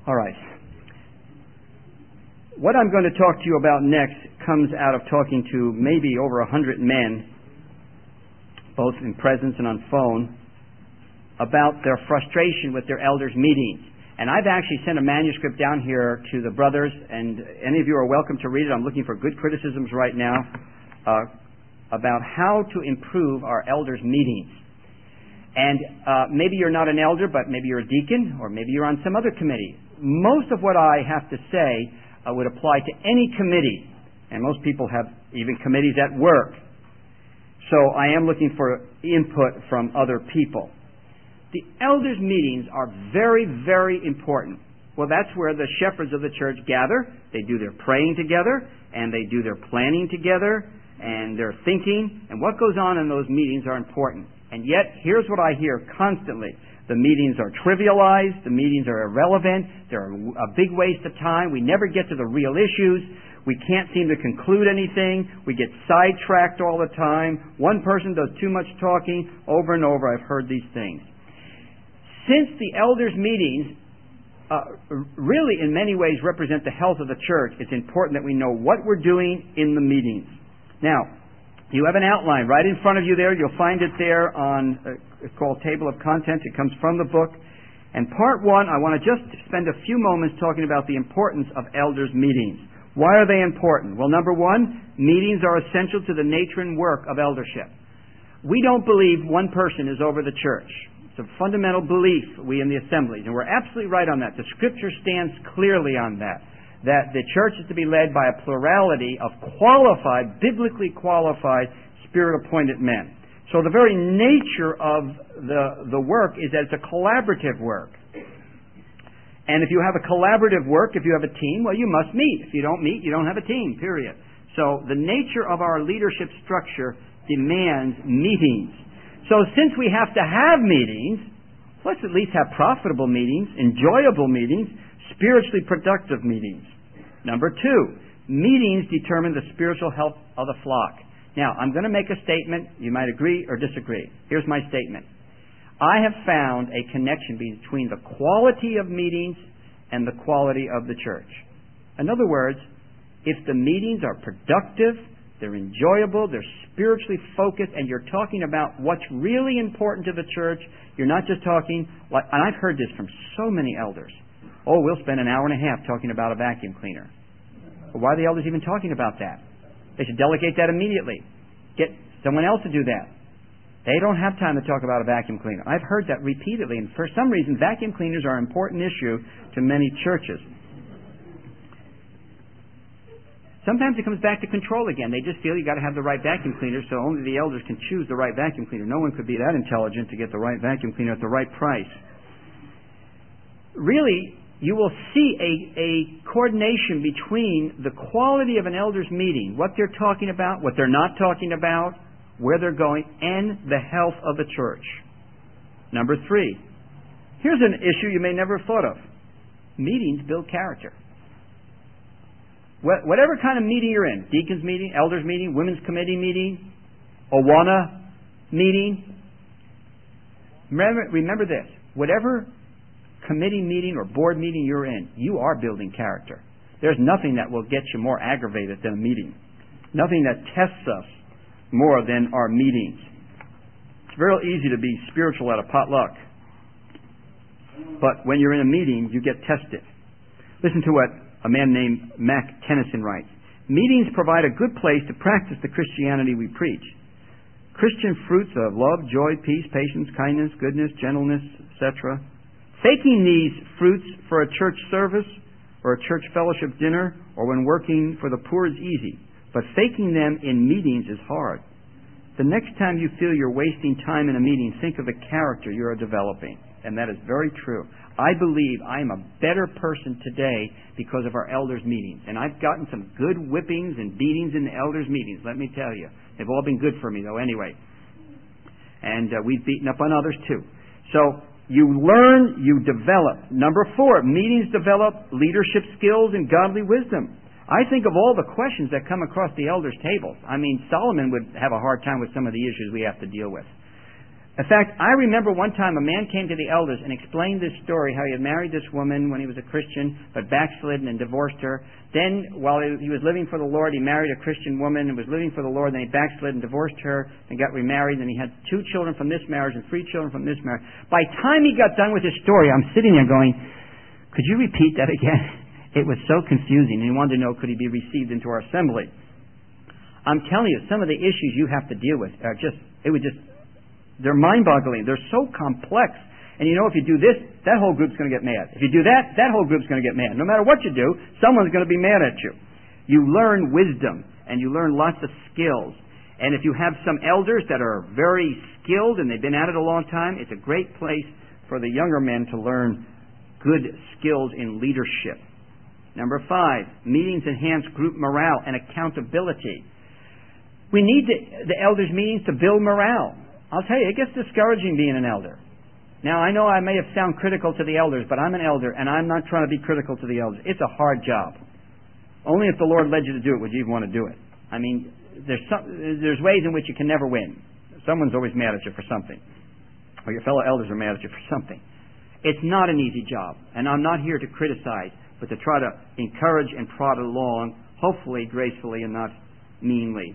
All right. What I'm going to talk to you about next comes out of talking to maybe over 100 men, both in presence and on phone, about their frustration with their elders' meetings. And I've actually sent a manuscript down here to the brothers, and any of you are welcome to read it. I'm looking for good criticisms right now about how to improve our elders' meetings. And maybe you're not an elder, but maybe you're a deacon, or maybe you're on some other committee. Most of what I have to say would apply to any committee, and most people have even committees at work. So I am looking for input from other people. The elders' meetings are very, very important. Well, that's where the shepherds of the church gather. They do their praying together, and they do their planning together, and their thinking, and what goes on in those meetings are important. And yet, here's what I hear constantly. The meetings are trivialized. The meetings are irrelevant. They're a big waste of time. We never get to the real issues. We can't seem to conclude anything. We get sidetracked all the time. One person does too much talking. Over and over, I've heard these things. Since the elders' meetings really in many ways represent the health of the church, it's important that we know what we're doing in the meetings. Now, you have an outline right in front of you there. You'll find it there on, it's called Table of Contents. It comes from the book. And part one, I want to just spend a few moments talking about the importance of elders' meetings. Why are they important? Well, number one, meetings are essential to the nature and work of eldership. We don't believe one person is over the church. It's a fundamental belief, we in the assemblies, and we're absolutely right on that. The Scripture stands clearly on that the church is to be led by a plurality of qualified, biblically qualified, Spirit-appointed men. So the very nature of the work is that it's a collaborative work. And if you have a collaborative work, if you have a team, well, you must meet. If you don't meet, you don't have a team, period. So the nature of our leadership structure demands meetings. So since we have to have meetings, let's at least have profitable meetings, enjoyable meetings, spiritually productive meetings. Number two, meetings determine the spiritual health of the flock. Now, I'm going to make a statement. You might agree or disagree. Here's my statement. I have found a connection between the quality of meetings and the quality of the church. In other words, if the meetings are productive, they're enjoyable, they're spiritually focused, and you're talking about what's really important to the church, you're not just talking, and I've heard this from so many elders. Oh, we'll spend an hour and a half talking about a vacuum cleaner. Well, why are the elders even talking about that? They should delegate that immediately. Get someone else to do that. They don't have time to talk about a vacuum cleaner. I've heard that repeatedly, and for some reason, vacuum cleaners are an important issue to many churches. Sometimes it comes back to control again. They just feel you got to have the right vacuum cleaner, so only the elders can choose the right vacuum cleaner. No one could be that intelligent to get the right vacuum cleaner at the right price. Really, you will see a coordination between the quality of an elders' meeting, what they're talking about, what they're not talking about, where they're going, and the health of the church. Number three, here's an issue you may never have thought of. Meetings build character. Whatever kind of meeting you're in, deacons meeting, elders meeting, women's committee meeting, Awana meeting, remember this, whatever committee meeting or board meeting you're in, you are building character. There's nothing that will get you more aggravated than a meeting. Nothing that tests us more than our meetings. It's very easy to be spiritual at a potluck. But when you're in a meeting, you get tested. Listen to what a man named Mac Tennyson writes. Meetings provide a good place to practice the Christianity we preach. Christian fruits of love, joy, peace, patience, kindness, goodness, gentleness, etc. Faking these fruits for a church service or a church fellowship dinner or when working for the poor is easy, but faking them in meetings is hard. The next time you feel you're wasting time in a meeting, think of the character you are developing. And that is very true. I believe I am a better person today because of our elders' meetings. And I've gotten some good whippings and beatings in the elders' meetings, let me tell you. They've all been good for me, though, anyway. And we've beaten up on others, too. So you learn, you develop. Number four, meetings develop leadership skills and godly wisdom. I think of all the questions that come across the elders' tables. I mean, Solomon would have a hard time with some of the issues we have to deal with. In fact, I remember one time a man came to the elders and explained this story, how he had married this woman when he was a Christian, but backslidden and divorced her. Then, while he was living for the Lord, he married a Christian woman and was living for the Lord. Then he backslid and divorced her and got remarried. And he had 2 children from this marriage and 3 children from this marriage. By the time he got done with his story, I'm sitting there going, could you repeat that again? It was so confusing. And he wanted to know, could he be received into our assembly? I'm telling you, some of the issues you have to deal with are they're mind-boggling. They're so complex. And you know, if you do this, that whole group's going to get mad. If you do that, that whole group's going to get mad. No matter what you do, someone's going to be mad at you. You learn wisdom, and you learn lots of skills. And if you have some elders that are very skilled and they've been at it a long time, it's a great place for the younger men to learn good skills in leadership. Number 5, meetings enhance group morale and accountability. We need the elders' meetings to build morale. I'll tell you, it gets discouraging being an elder. Now, I know I may have sound critical to the elders, but I'm an elder, and I'm not trying to be critical to the elders. It's a hard job. Only if the Lord led you to do it would you even want to do it. I mean, there's ways in which you can never win. Someone's always mad at you for something, or your fellow elders are mad at you for something. It's not an easy job, and I'm not here to criticize, but to try to encourage and prod along, hopefully gracefully and not meanly.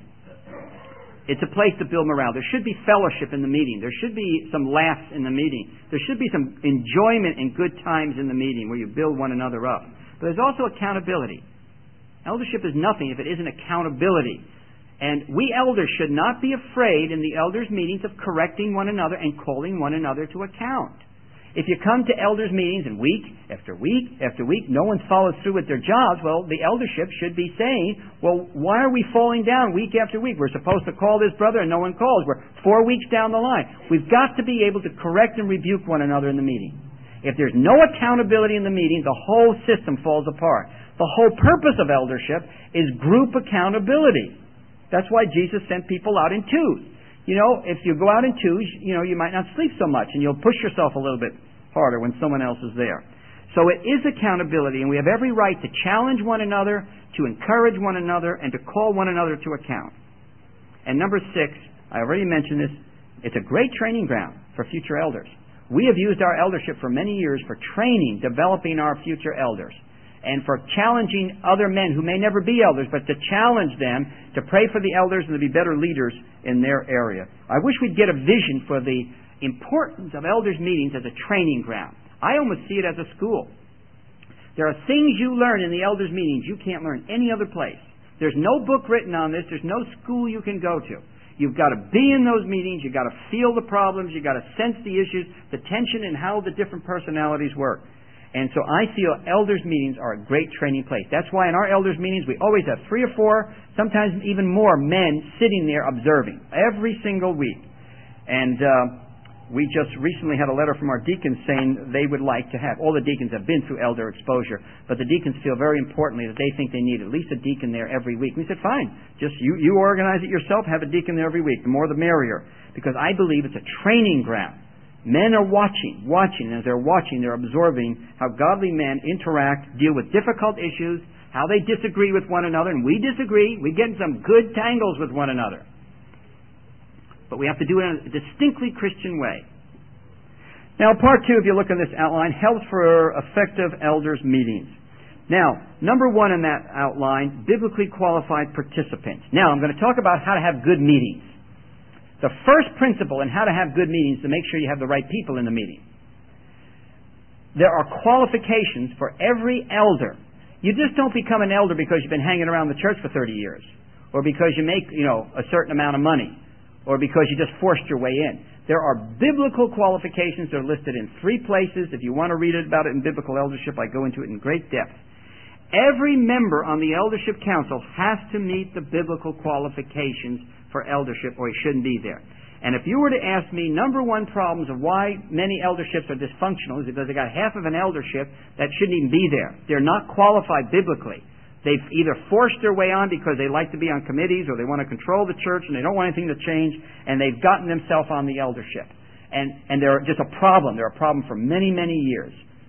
It's a place to build morale. There should be fellowship in the meeting. There should be some laughs in the meeting. There should be some enjoyment and good times in the meeting where you build one another up. But there's also accountability. Eldership is nothing if it isn't accountability. And we elders should not be afraid in the elders' meetings of correcting one another and calling one another to account. If you come to elders' meetings and week after week after week, no one follows through with their jobs, well, the eldership should be saying, well, why are we falling down week after week? We're supposed to call this brother and no one calls. We're 4 weeks down the line. We've got to be able to correct and rebuke one another in the meeting. If there's no accountability in the meeting, the whole system falls apart. The whole purpose of eldership is group accountability. That's why Jesus sent people out in 2s. You know, if you go out in 2s, you might not sleep so much, and you'll push yourself a little bit harder when someone else is there. So it is accountability, and we have every right to challenge one another, to encourage one another, and to call one another to account. And number 6, I already mentioned this, it's a great training ground for future elders. We have used our eldership for many years for training, developing our future elders, and for challenging other men who may never be elders, but to challenge them to pray for the elders and to be better leaders in their area. I wish we'd get a vision for the importance of elders' meetings as a training ground. I almost see it as a school. There are things you learn in the elders' meetings you can't learn any other place. There's no book written on this. There's no school you can go to. You've got to be in those meetings. You've got to feel the problems. You've got to sense the issues, the tension, and how the different personalities work. And so I feel elders' meetings are a great training place. That's why in our elders' meetings we always have 3 or 4, sometimes even more men sitting there observing every single week. And we just recently had a letter from our deacons saying they would like to have, all the deacons have been through elder exposure, but the deacons feel very importantly that they think they need at least a deacon there every week. We said, fine, just you organize it yourself, have a deacon there every week. The more the merrier. Because I believe it's a training ground. Men are watching, and as they're watching, they're absorbing how godly men interact, deal with difficult issues, how they disagree with one another, and we disagree. We get in some good tangles with one another. But we have to do it in a distinctly Christian way. Now, part 2, if you look at this outline, helps for effective elders' meetings. Now, number 1 in that outline, biblically qualified participants. Now, I'm going to talk about how to have good meetings. The first principle in how to have good meetings is to make sure you have the right people in the meeting. There are qualifications for every elder. You just don't become an elder because you've been hanging around the church for 30 years, or because you make, a certain amount of money, or because you just forced your way in. There are biblical qualifications that are listed in 3 places. If you want to read about it in biblical eldership, I go into it in great depth. Every member on the eldership council has to meet the biblical qualifications for eldership, or he shouldn't be there. And if you were to ask me, number 1 problems of why many elderships are dysfunctional is because they got half of an eldership that shouldn't even be there. They're not qualified biblically. They've either forced their way on because they like to be on committees, or they want to control the church and they don't want anything to change, and they've gotten themselves on the eldership. And they're just a problem. They're a problem for many, many years.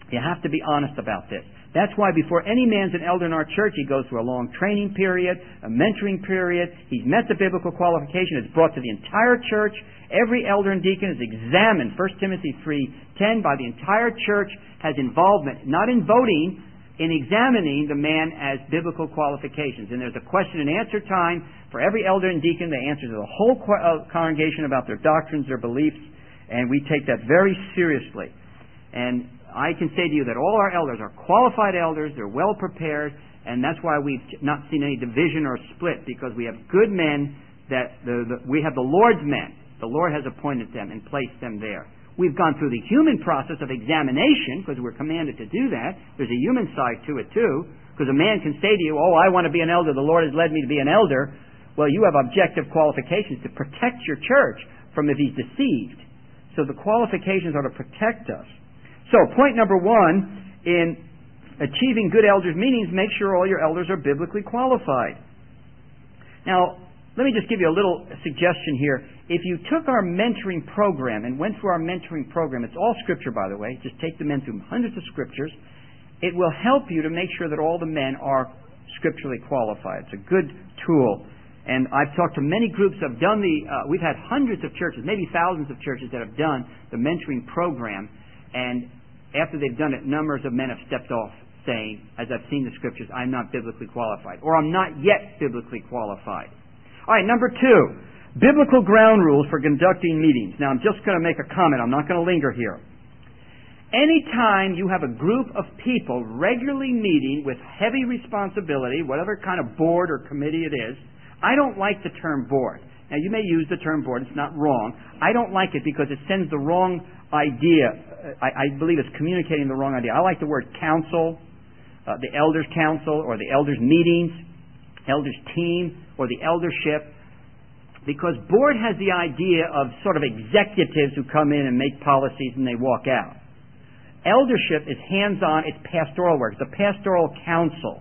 You have to be honest about this. That's why before any man's an elder in our church, he goes through a long training period, a mentoring period. He's met the biblical qualification. It's brought to the entire church. Every elder and deacon is examined, 1 Timothy 3:10, by the entire church, has involvement, not in voting, in examining the man as biblical qualifications. And there's a question and answer time for every elder and deacon. They answer to the whole congregation about their doctrines, their beliefs, and we take that very seriously. And I can say to you that all our elders are qualified elders, they're well prepared, and that's why we've not seen any division or split, because we have good men that we have the Lord's men. The Lord has appointed them and placed them there. We've gone through the human process of examination, because we're commanded to do that. There's a human side to it too, because a man can say to you, I want to be an elder, the Lord has led me to be an elder. Well, you have objective qualifications to protect your church from if he's deceived. So the qualifications are to protect us. So point number 1, in achieving good elders' meetings, make sure all your elders are biblically qualified. Now, let me just give you a little suggestion here. If you took our mentoring program and went through our mentoring program, it's all Scripture, by the way. Just take the men through hundreds of Scriptures. It will help you to make sure that all the men are scripturally qualified. It's a good tool. And I've talked to many groups that have done we've had hundreds of churches, maybe thousands of churches that have done the mentoring program. And after they've done it, numbers of men have stepped off saying, as I've seen the Scriptures, I'm not biblically qualified, or I'm not yet biblically qualified. All right, number 2, biblical ground rules for conducting meetings. Now, I'm just going to make a comment. I'm not going to linger here. Anytime you have a group of people regularly meeting with heavy responsibility, whatever kind of board or committee it is, I don't like the term board. Now, you may use the term board. It's not wrong. I don't like it because it sends the wrong idea. I believe it's communicating the wrong idea. I like the word council, the elders' council, or the elders' meetings, elders' team, or the eldership, because board has the idea of sort of executives who come in and make policies and they walk out. Eldership is hands-on. It's pastoral work. It's a pastoral council.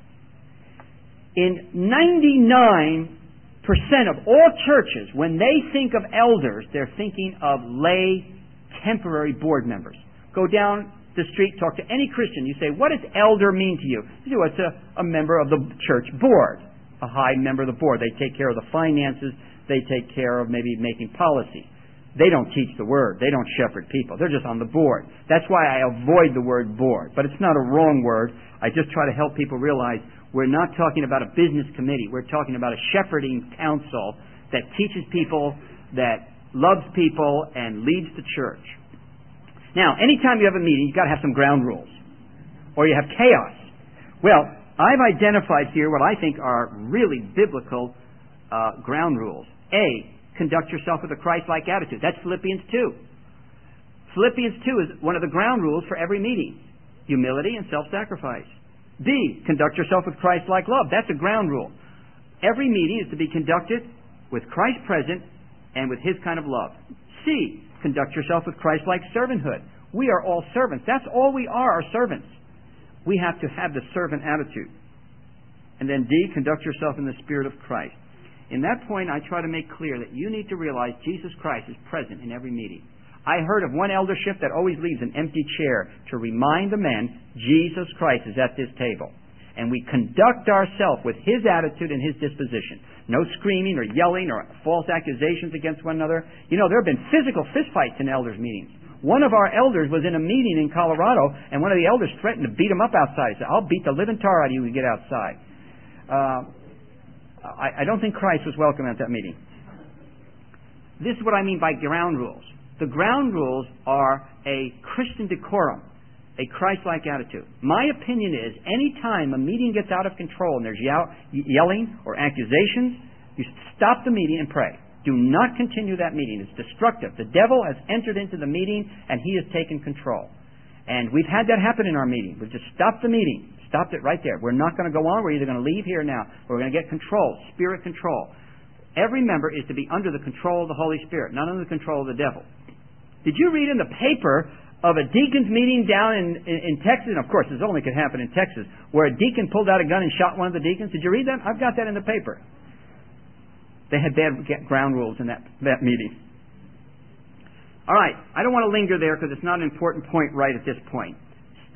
In 99% of all churches, when they think of elders, they're thinking of lay, temporary board members. Go down the street, talk to any Christian. You say, what does elder mean to you? You say, well, it's a member of the church board, a high member of the board. They take care of the finances. They take care of maybe making policy. They don't teach the word. They don't shepherd people. They're just on the board. That's why I avoid the word board. But it's not a wrong word. I just try to help people realize we're not talking about a business committee. We're talking about a shepherding council that teaches people, that loves people, and leads the church. Now, anytime you have a meeting, you've got to have some ground rules, or you have chaos. Well, I've identified here what I think are really biblical ground rules. A, conduct yourself with a Christ-like attitude. That's Philippians 2. Philippians 2 is one of the ground rules for every meeting. Humility and self-sacrifice. B, conduct yourself with Christ-like love. That's a ground rule. Every meeting is to be conducted with Christ present and with His kind of love. C, conduct yourself with Christ-like servanthood. We are all servants. That's all we are servants. We have to have the servant attitude. And then D, conduct yourself in the Spirit of Christ. In that point, I try to make clear that you need to realize Jesus Christ is present in every meeting. I heard of one eldership that always leaves an empty chair to remind the men Jesus Christ is at this table. And we conduct ourselves with His attitude and His disposition. No screaming or yelling or false accusations against one another. You know, there have been physical fistfights in elders' meetings. One of our elders was in a meeting in Colorado, and one of the elders threatened to beat him up outside. He said, I'll beat the living tar out of you when you get outside. I don't think Christ was welcome at that meeting. This is what I mean by ground rules. The ground rules are a Christian decorum, a Christ-like attitude. My opinion is, any time a meeting gets out of control and there's yelling or accusations, you stop the meeting and pray. Do not continue that meeting. It's destructive. The devil has entered into the meeting and he has taken control. And we've had that happen in our meeting. We've just stopped the meeting. Stopped it right there. We're not going to go on. We're either going to leave here now or we're going to get control, spirit control. Every member is to be under the control of the Holy Spirit, not under the control of the devil. Did you read in the paper of a deacon's meeting down in Texas? And of course, this only could happen in Texas, where a deacon pulled out a gun and shot one of the deacons. Did you read that? I've got that in the paper. They had bad ground rules in that meeting. All right. I don't want to linger there because it's not an important point right at this point.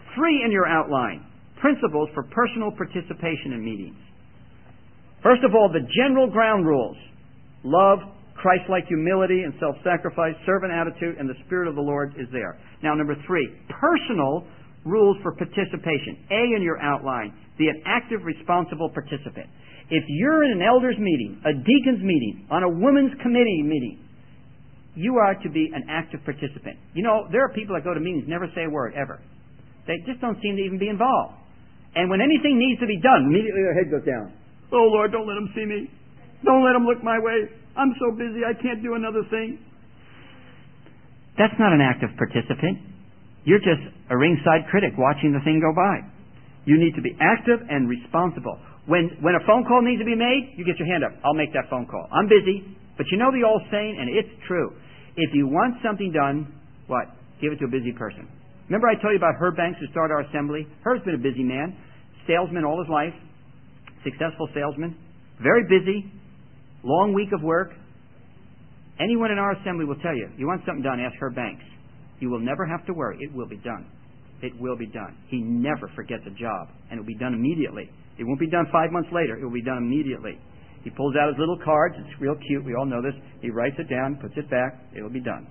3 in your outline. Principles for personal participation in meetings. First of all, the general ground rules. Love, Christ-like humility and self-sacrifice, servant attitude, and the Spirit of the Lord is there. Now, number 3, personal rules for participation. A in your outline. Be an active, responsible participant. If you're in an elders meeting, a deacon's meeting, on a women's committee meeting, you are to be an active participant. You know, there are people that go to meetings, never say a word, ever. They just don't seem to even be involved. And when anything needs to be done, immediately their head goes down. Oh, Lord, don't let them see me. Don't let them look my way. I'm so busy, I can't do another thing. That's not an active participant. You're just a ringside critic watching the thing go by. You need to be active and responsible. When a phone call needs to be made, you get your hand up. I'll make that phone call. I'm busy. But you know the old saying, and it's true. If you want something done, what? Give it to a busy person. Remember I told you about Herb Banks, who started our assembly? Herb's been a busy man. Salesman all his life. Successful salesman. Very busy. Long week of work. Anyone in our assembly will tell you, you want something done, ask Herb Banks. You will never have to worry. It will be done. It will be done. He never forgets a job, and it will be done immediately. It won't be done 5 months later. It will be done immediately. He pulls out his little cards. It's real cute. We all know this. He writes it down, puts it back. It will be done.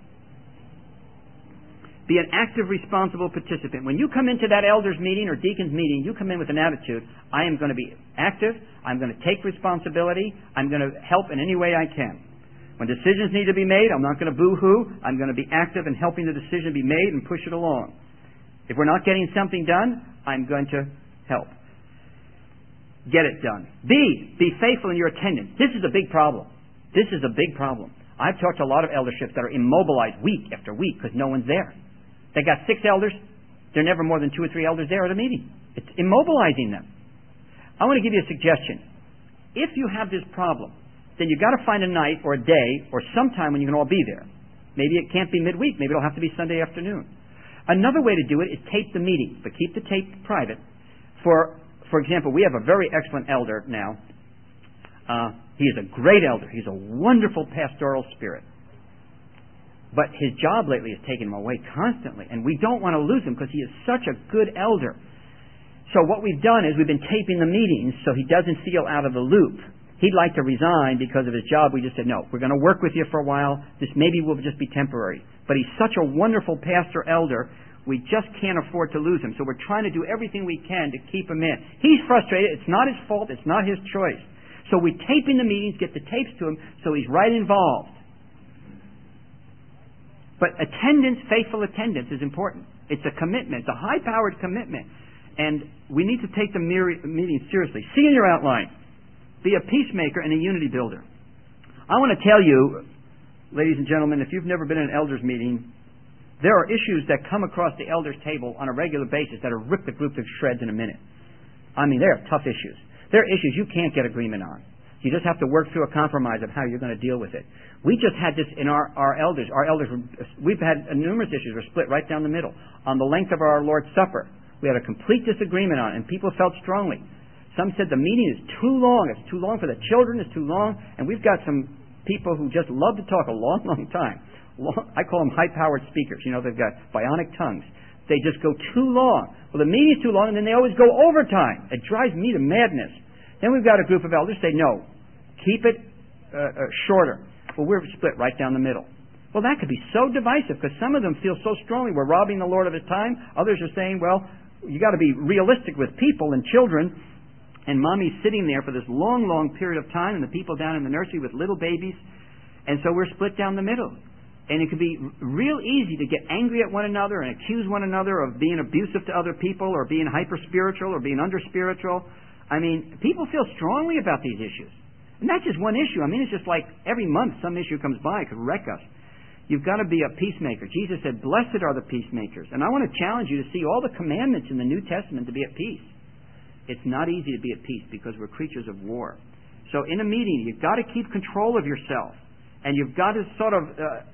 Be an active, responsible participant. When you come into that elders meeting or deacons meeting, you come in with an attitude, I am going to be active. I'm going to take responsibility. I'm going to help in any way I can. When decisions need to be made, I'm not going to boo-hoo. I'm going to be active in helping the decision be made and push it along. If we're not getting something done, I'm going to help. Get it done. B, be faithful in your attendance. This is a big problem. This is a big problem. I've talked to a lot of elderships that are immobilized week after week because no one's there. They got 6 elders. There are never more than 2 or 3 elders there at a meeting. It's immobilizing them. I want to give you a suggestion. If you have this problem, then you've got to find a night or a day or sometime when you can all be there. Maybe it can't be midweek. Maybe it'll have to be Sunday afternoon. Another way to do it is tape the meeting, but keep the tape private. For example, we have a very excellent elder now. He is a great elder. He's a wonderful pastoral spirit. But his job lately has taken him away constantly, and we don't want to lose him because he is such a good elder. So what we've done is we've been taping the meetings so he doesn't feel out of the loop. He'd like to resign because of his job. We just said, no, we're going to work with you for a while. This maybe will just be temporary. But he's such a wonderful pastor elder, we just can't afford to lose him. So we're trying to do everything we can to keep him in. He's frustrated. It's not his fault. It's not his choice. So we're taping the meetings, get the tapes to him, so he's right involved. But attendance, faithful attendance is important. It's a commitment. It's a high-powered commitment. And we need to take the meeting seriously. See in your outline. Be a peacemaker and a unity builder. I want to tell you, ladies and gentlemen, if you've never been in an elders meeting, there are issues that come across the elders table on a regular basis that will rip the group to shreds in a minute. I mean, they're tough issues. They're issues you can't get agreement on. You just have to work through a compromise of how you're going to deal with it. We just had this in our elders. Our elders, we've had numerous issues. We're split right down the middle. On the length of our Lord's Supper, we had a complete disagreement on it, and people felt strongly. Some said the meeting is too long. It's too long for the children. It's too long. And we've got some people who just love to talk a long, long time. I call them high-powered speakers. You know, they've got bionic tongues. They just go too long. Well, the meeting's too long, and then they always go overtime. It drives me to madness. Then we've got a group of elders say, no, keep it shorter. Well, we're split right down the middle. Well, that could be so divisive because some of them feel so strongly we're robbing the Lord of his time. Others are saying, well, you got to be realistic with people and children. And mommy's sitting there for this long, long period of time, and the people down in the nursery with little babies. And so we're split down the middle. And it can be real easy to get angry at one another and accuse one another of being abusive to other people or being hyper-spiritual or being under-spiritual. I mean, people feel strongly about these issues. And not just one issue. I mean, it's just like every month some issue comes by. It could wreck us. You've got to be a peacemaker. Jesus said, blessed are the peacemakers. And I want to challenge you to see all the commandments in the New Testament to be at peace. It's not easy to be at peace because we're creatures of war. So in a meeting, you've got to keep control of yourself. And you've got to sort of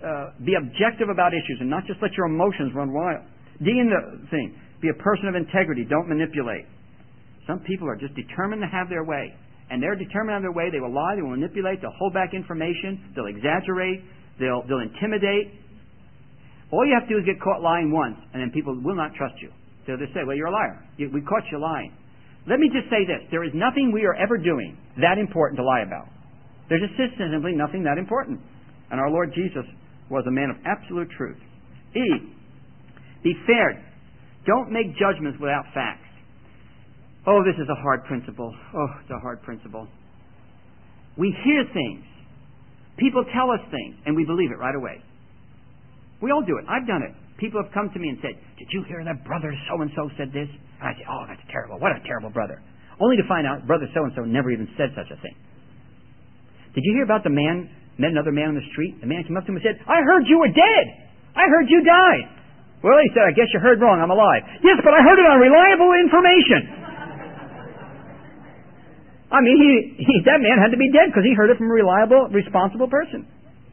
be objective about issues and not just let your emotions run wild. D in the thing. Be a person of integrity. Don't manipulate. Some people are just determined to have their way. And they're determined to have their way. They will lie. They will manipulate. They'll hold back information. They'll exaggerate. They'll intimidate. All you have to do is get caught lying once, and then people will not trust you. They'll just say, well, you're a liar. We caught you lying. Let me just say this. There is nothing we are ever doing that important to lie about. There's just simply nothing that important. And our Lord Jesus was a man of absolute truth. E, be fair. Don't make judgments without facts. Oh, this is a hard principle. Oh, it's a hard principle. We hear things. People tell us things, and we believe it right away. We all do it. I've done it. People have come to me and said, did you hear that brother so-and-so said this? And I say, oh, that's terrible. What a terrible brother. Only to find out brother so-and-so never even said such a thing. Did you hear about the man, met another man on the street? The man came up to him and said, I heard you were dead. I heard you died. Well, he said, I guess you heard wrong. I'm alive. Yes, but I heard it on reliable information. I mean, that man had to be dead because he heard it from a reliable, responsible person.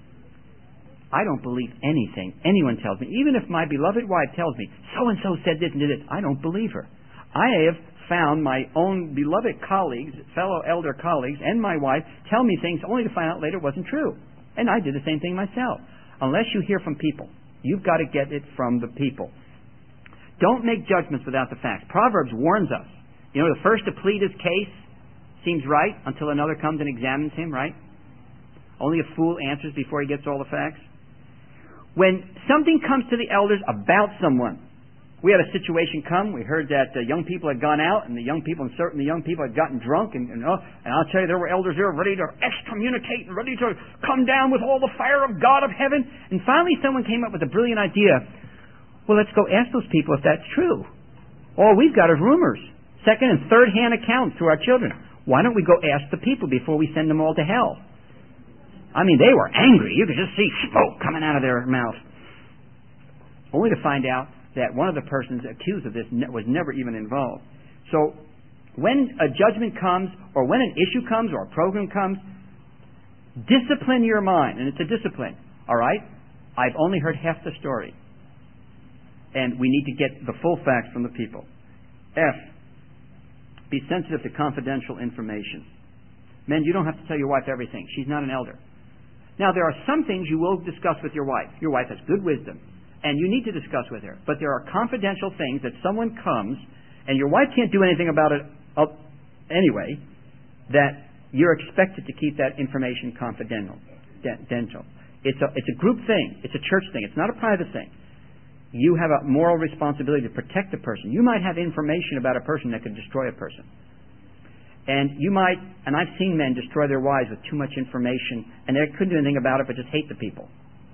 I don't believe anything anyone tells me. Even if my beloved wife tells me, so-and-so said this and did this, I don't believe her. I have found my own beloved colleagues, fellow elder colleagues, and my wife tell me things only to find out later it wasn't true. And I did the same thing myself. Unless you hear from people, you've got to get it from the people. Don't make judgments without the facts. Proverbs warns us. You know, the first to plead his case seems right until another comes and examines him, right? Only a fool answers before he gets all the facts. When something comes to the elders about someone, we had a situation come. We heard that young people had gone out, and the young people had gotten drunk, and I'll tell you, there were elders there ready to excommunicate and ready to come down with all the fire of God of heaven. And finally, someone came up with a brilliant idea. Well, let's go ask those people if that's true. All we've got is rumors, second and third hand accounts to our children. Why don't we go ask the people before we send them all to hell? I mean, they were angry. You could just see smoke coming out of their mouth. Only to find out that one of the persons accused of this was never even involved. So when a judgment comes, or when an issue comes, or a program comes, discipline your mind. And it's a discipline. All right? I've only heard half the story. And we need to get the full facts from the people. F, be sensitive to confidential information. Men, you don't have to tell your wife everything. She's not an elder. Now, there are some things you will discuss with your wife. Your wife has good wisdom, and you need to discuss with her. But there are confidential things that someone comes, and your wife can't do anything about it anyway, that you're expected to keep that information confidential. It's a group thing. It's a church thing. It's not a private thing. You have a moral responsibility to protect a person. You might have information about a person that could destroy a person. And you might, and I've seen men destroy their wives with too much information, and they couldn't do anything about it but just hate the people.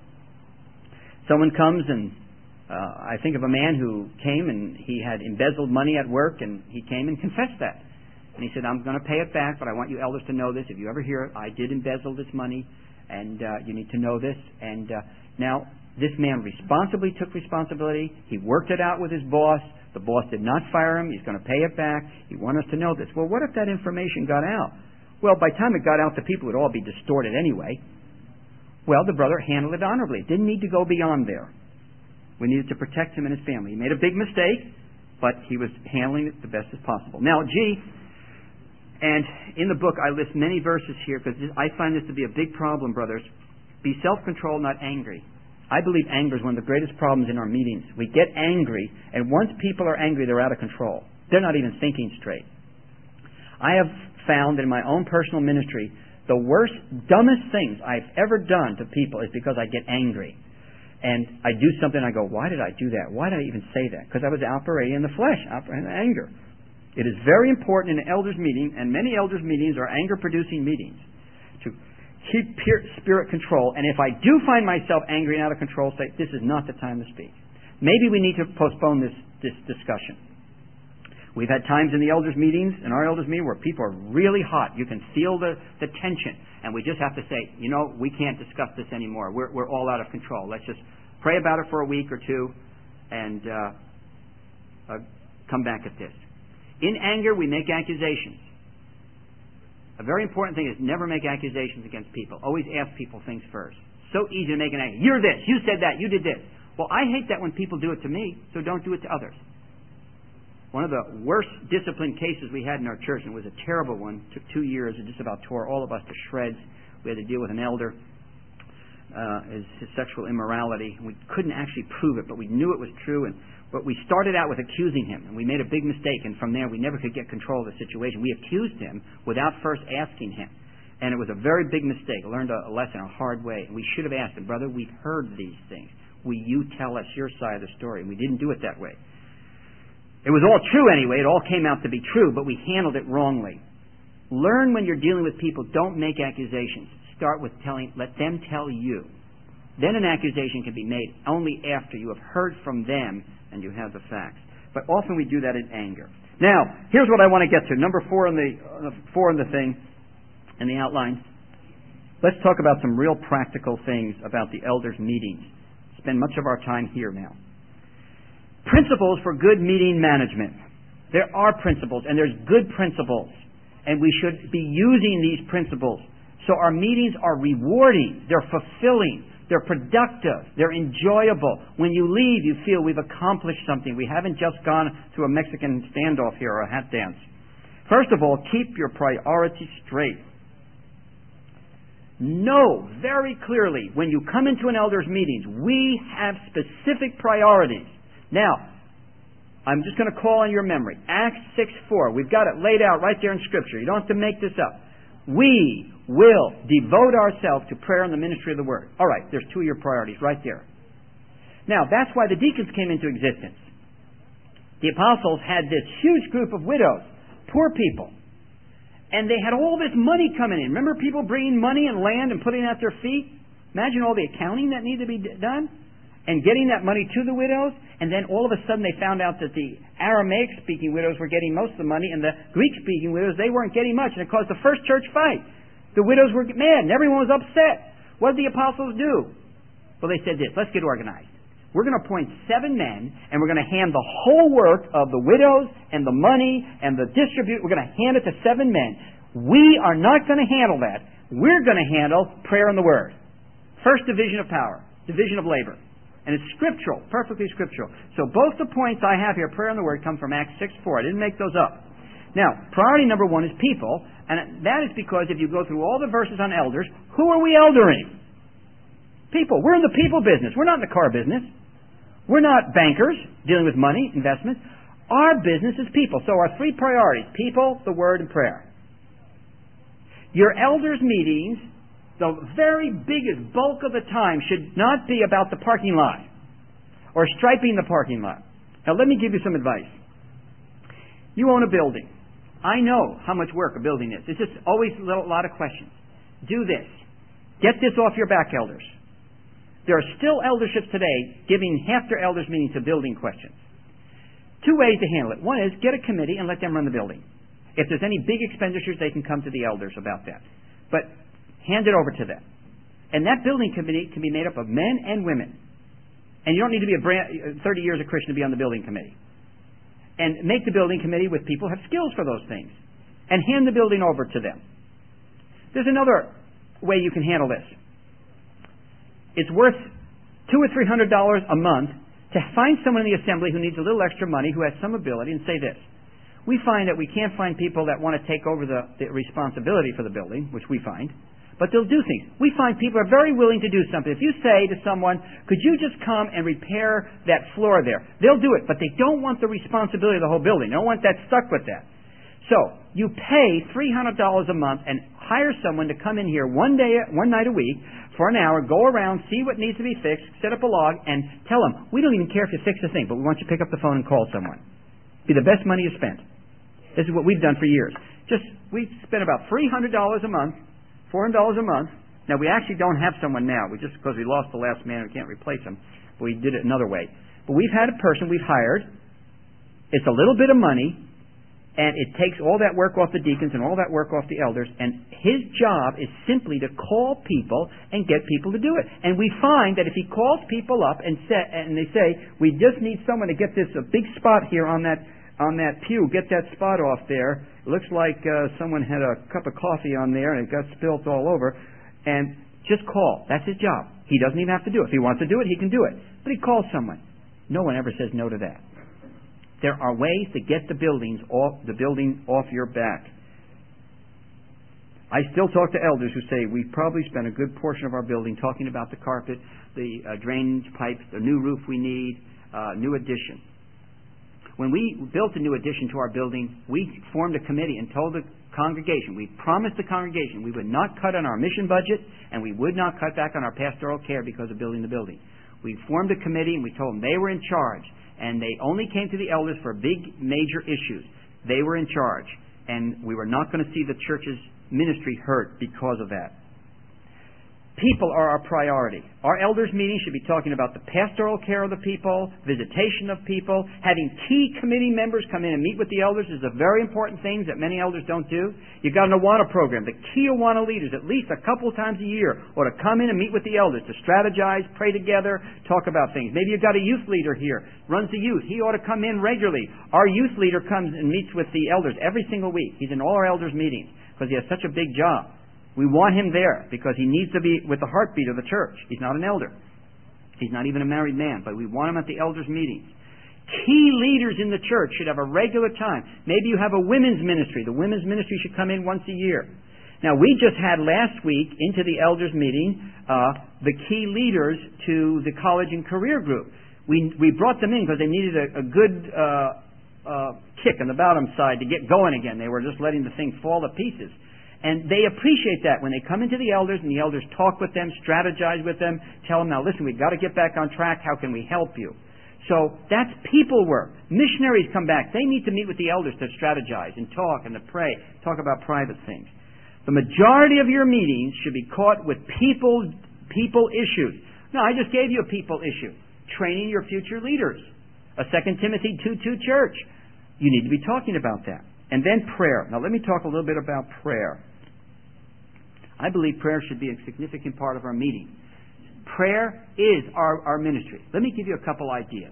Someone comes and I think of a man who came and he had embezzled money at work, and he came and confessed that. And he said, I'm going to pay it back, but I want you elders to know this. If you ever hear it, I did embezzle this money, and you need to know this. And now, this man responsibly took responsibility. He worked it out with his boss. The boss did not fire him. He's going to pay it back. He wanted us to know this. Well, what if that information got out? Well, by the time it got out, the people would all be distorted anyway. Well, the brother handled it honorably. Didn't need to go beyond there. We needed to protect him and his family. He made a big mistake, but he was handling it the best as possible. Now, G, and in the book I list many verses here because I find this to be a big problem, brothers. Be self-controlled, not angry. I believe anger is one of the greatest problems in our meetings. We get angry, and once people are angry, they're out of control. They're not even thinking straight. I have found that in my own personal ministry, the worst, dumbest things I've ever done to people is because I get angry. And I do something, and I go, why did I do that? Why did I even say that? Because I was operating in the flesh, operating in anger. It is very important in an elders' meeting, and many elders' meetings are anger-producing meetings, to keep spirit control. And if I do find myself angry and out of control, say, this is not the time to speak. Maybe we need to postpone this discussion. We've had times in the elders' meetings, in our elders' meeting, where people are really hot. You can feel the tension. And we just have to say, we can't discuss this anymore. We're all out of control. Let's just pray about it for a week or two and come back at this. In anger, we make accusations. A very important thing is never make accusations against people. Always ask people things first. So easy to make an accusation. You're this. You said that. You did this. Well, I hate that when people do it to me, so don't do it to others. One of the worst discipline cases we had in our church, and it was a terrible one, took 2 years, it just about tore all of us to shreds. We had to deal with an elder is his sexual immorality. We couldn't actually prove it, but we knew it was true. But we started out with accusing him, and we made a big mistake. And from there, we never could get control of the situation. We accused him without first asking him, and it was a very big mistake. I learned a lesson a hard way. We should have asked him, brother, we've heard these things. Will you tell us your side of the story? And we didn't do it that way. It was all true anyway. It all came out to be true, but we handled it wrongly. Learn when you're dealing with people. Don't make accusations. Start with let them tell you. Then an accusation can be made only after you have heard from them and you have the facts. But often we do that in anger. Now, here's what I want to get to. Number 4 in the thing, in the outline. Let's talk about some real practical things about the elders' meetings. Spend much of our time here now. Principles for good meeting management. There are principles, and there's good principles. And we should be using these principles. So our meetings are rewarding. They're fulfilling. They're productive. They're enjoyable. When you leave, you feel we've accomplished something. We haven't just gone to a Mexican standoff here or a hat dance. First of all, keep your priorities straight. Know very clearly when you come into an elders' meetings, we have specific priorities. Now, I'm just going to call on your memory. Acts 6:4. We've got it laid out right there in Scripture. You don't have to make this up. We will devote ourselves to prayer and the ministry of the Word. All right, there's 2 of your priorities right there. Now, that's why the deacons came into existence. The apostles had this huge group of widows, poor people. And they had all this money coming in. Remember people bringing money and land and putting it at their feet? Imagine all the accounting that needed to be done. And getting that money to the widows. And then all of a sudden they found out that the Aramaic-speaking widows were getting most of the money. And the Greek-speaking widows, they weren't getting much. And it caused the first church fight. The widows were mad and everyone was upset. What did the apostles do? Well, they said this. Let's get organized. We're going to appoint 7 men, and we're going to hand the whole work of the widows and the money and the distribute. We're going to hand it to 7 men. We are not going to handle that. We're going to handle prayer and the Word. First division of power, division of labor. And it's scriptural, perfectly scriptural. So both the points I have here, prayer and the Word, come from Acts 6:4. I didn't make those up. Now, priority number 1 is people, and that is because if you go through all the verses on elders, who are we eldering? People. We're in the people business. We're not in the car business. We're not bankers dealing with money, investments. Our business is people. So our 3 priorities, people, the Word, and prayer. Your elders' meetings, the very biggest bulk of the time, should not be about the parking lot or striping the parking lot. Now, let me give you some advice. You own a building. I know how much work a building is. It's just always a lot of questions. Do this. Get this off your back, elders. There are still elderships today giving half their elders meetings to building questions. 2 ways to handle it. One is get a committee and let them run the building. If there's any big expenditures, they can come to the elders about that. But hand it over to them. And that building committee can be made up of men and women. And you don't need to be 30 years a Christian to be on the building committee. And make the building committee with people who have skills for those things. And hand the building over to them. There's another way you can handle this. It's worth $200 or $300 a month to find someone in the assembly who needs a little extra money, who has some ability, and say this. We find that we can't find people that want to take over the responsibility for the building, which we find, but they'll do things. We find people are very willing to do something. If you say to someone, could you just come and repair that floor there? They'll do it, but they don't want the responsibility of the whole building. They don't want that stuck with that. So you pay $300 a month and hire someone to come in here one night a week for an hour, go around, see what needs to be fixed, set up a log, and tell them, we don't even care if you fix the thing, but we want you to pick up the phone and call someone. Be the best money you spent. This is what we've done for years. We spent about $300 a month, $400 a month. Now, we actually don't have someone now. Because we lost the last man, we can't replace him. But we did it another way. But we've had a person we've hired. It's a little bit of money, and it takes all that work off the deacons and all that work off the elders. And his job is simply to call people and get people to do it. And we find that if he calls people up and they say, we just need someone to get this a big spot here on that pew, get that spot off there. It looks like someone had a cup of coffee on there and it got spilt all over. And just call. That's his job. He doesn't even have to do it. If he wants to do it, he can do it. But he calls someone. No one ever says no to that. There are ways to get the building off your back. I still talk to elders who say we probably spent a good portion of our building talking about the carpet, the drainage pipes, the new roof we need, new addition. When we built a new addition to our building, we formed a committee and told the congregation, we promised the congregation we would not cut on our mission budget and we would not cut back on our pastoral care because of building the building. We formed a committee and we told them they were in charge, and they only came to the elders for big, major issues. They were in charge, and we were not going to see the church's ministry hurt because of that. People are our priority. Our elders' meeting should be talking about the pastoral care of the people, visitation of people. Having key committee members come in and meet with the elders is a very important thing that many elders don't do. You've got an Awana program. The key Awana leaders, at least a couple times a year, ought to come in and meet with the elders to strategize, pray together, talk about things. Maybe you've got a youth leader here, runs the youth. He ought to come in regularly. Our youth leader comes and meets with the elders every single week. He's in all our elders' meetings because he has such a big job. We want him there because he needs to be with the heartbeat of the church. He's not an elder. He's not even a married man, but we want him at the elders' meetings. Key leaders in the church should have a regular time. Maybe you have a women's ministry. The women's ministry should come in once a year. Now, we just had last week into the elders' meeting the key leaders to the college and career group. We brought them in because they needed a good kick on the bottom side to get going again. They were just letting the thing fall to pieces. And they appreciate that when they come into the elders and the elders talk with them, strategize with them, tell them, now listen, we've got to get back on track. How can we help you? So that's people work. Missionaries come back. They need to meet with the elders to strategize and talk and to pray, talk about private things. The majority of your meetings should be caught with people issues. No, I just gave you a people issue. Training your future leaders. A 2 Timothy 2:2 church. You need to be talking about that. And then prayer. Now let me talk a little bit about prayer. I believe prayer should be a significant part of our meeting. Prayer is our ministry. Let me give you a couple ideas.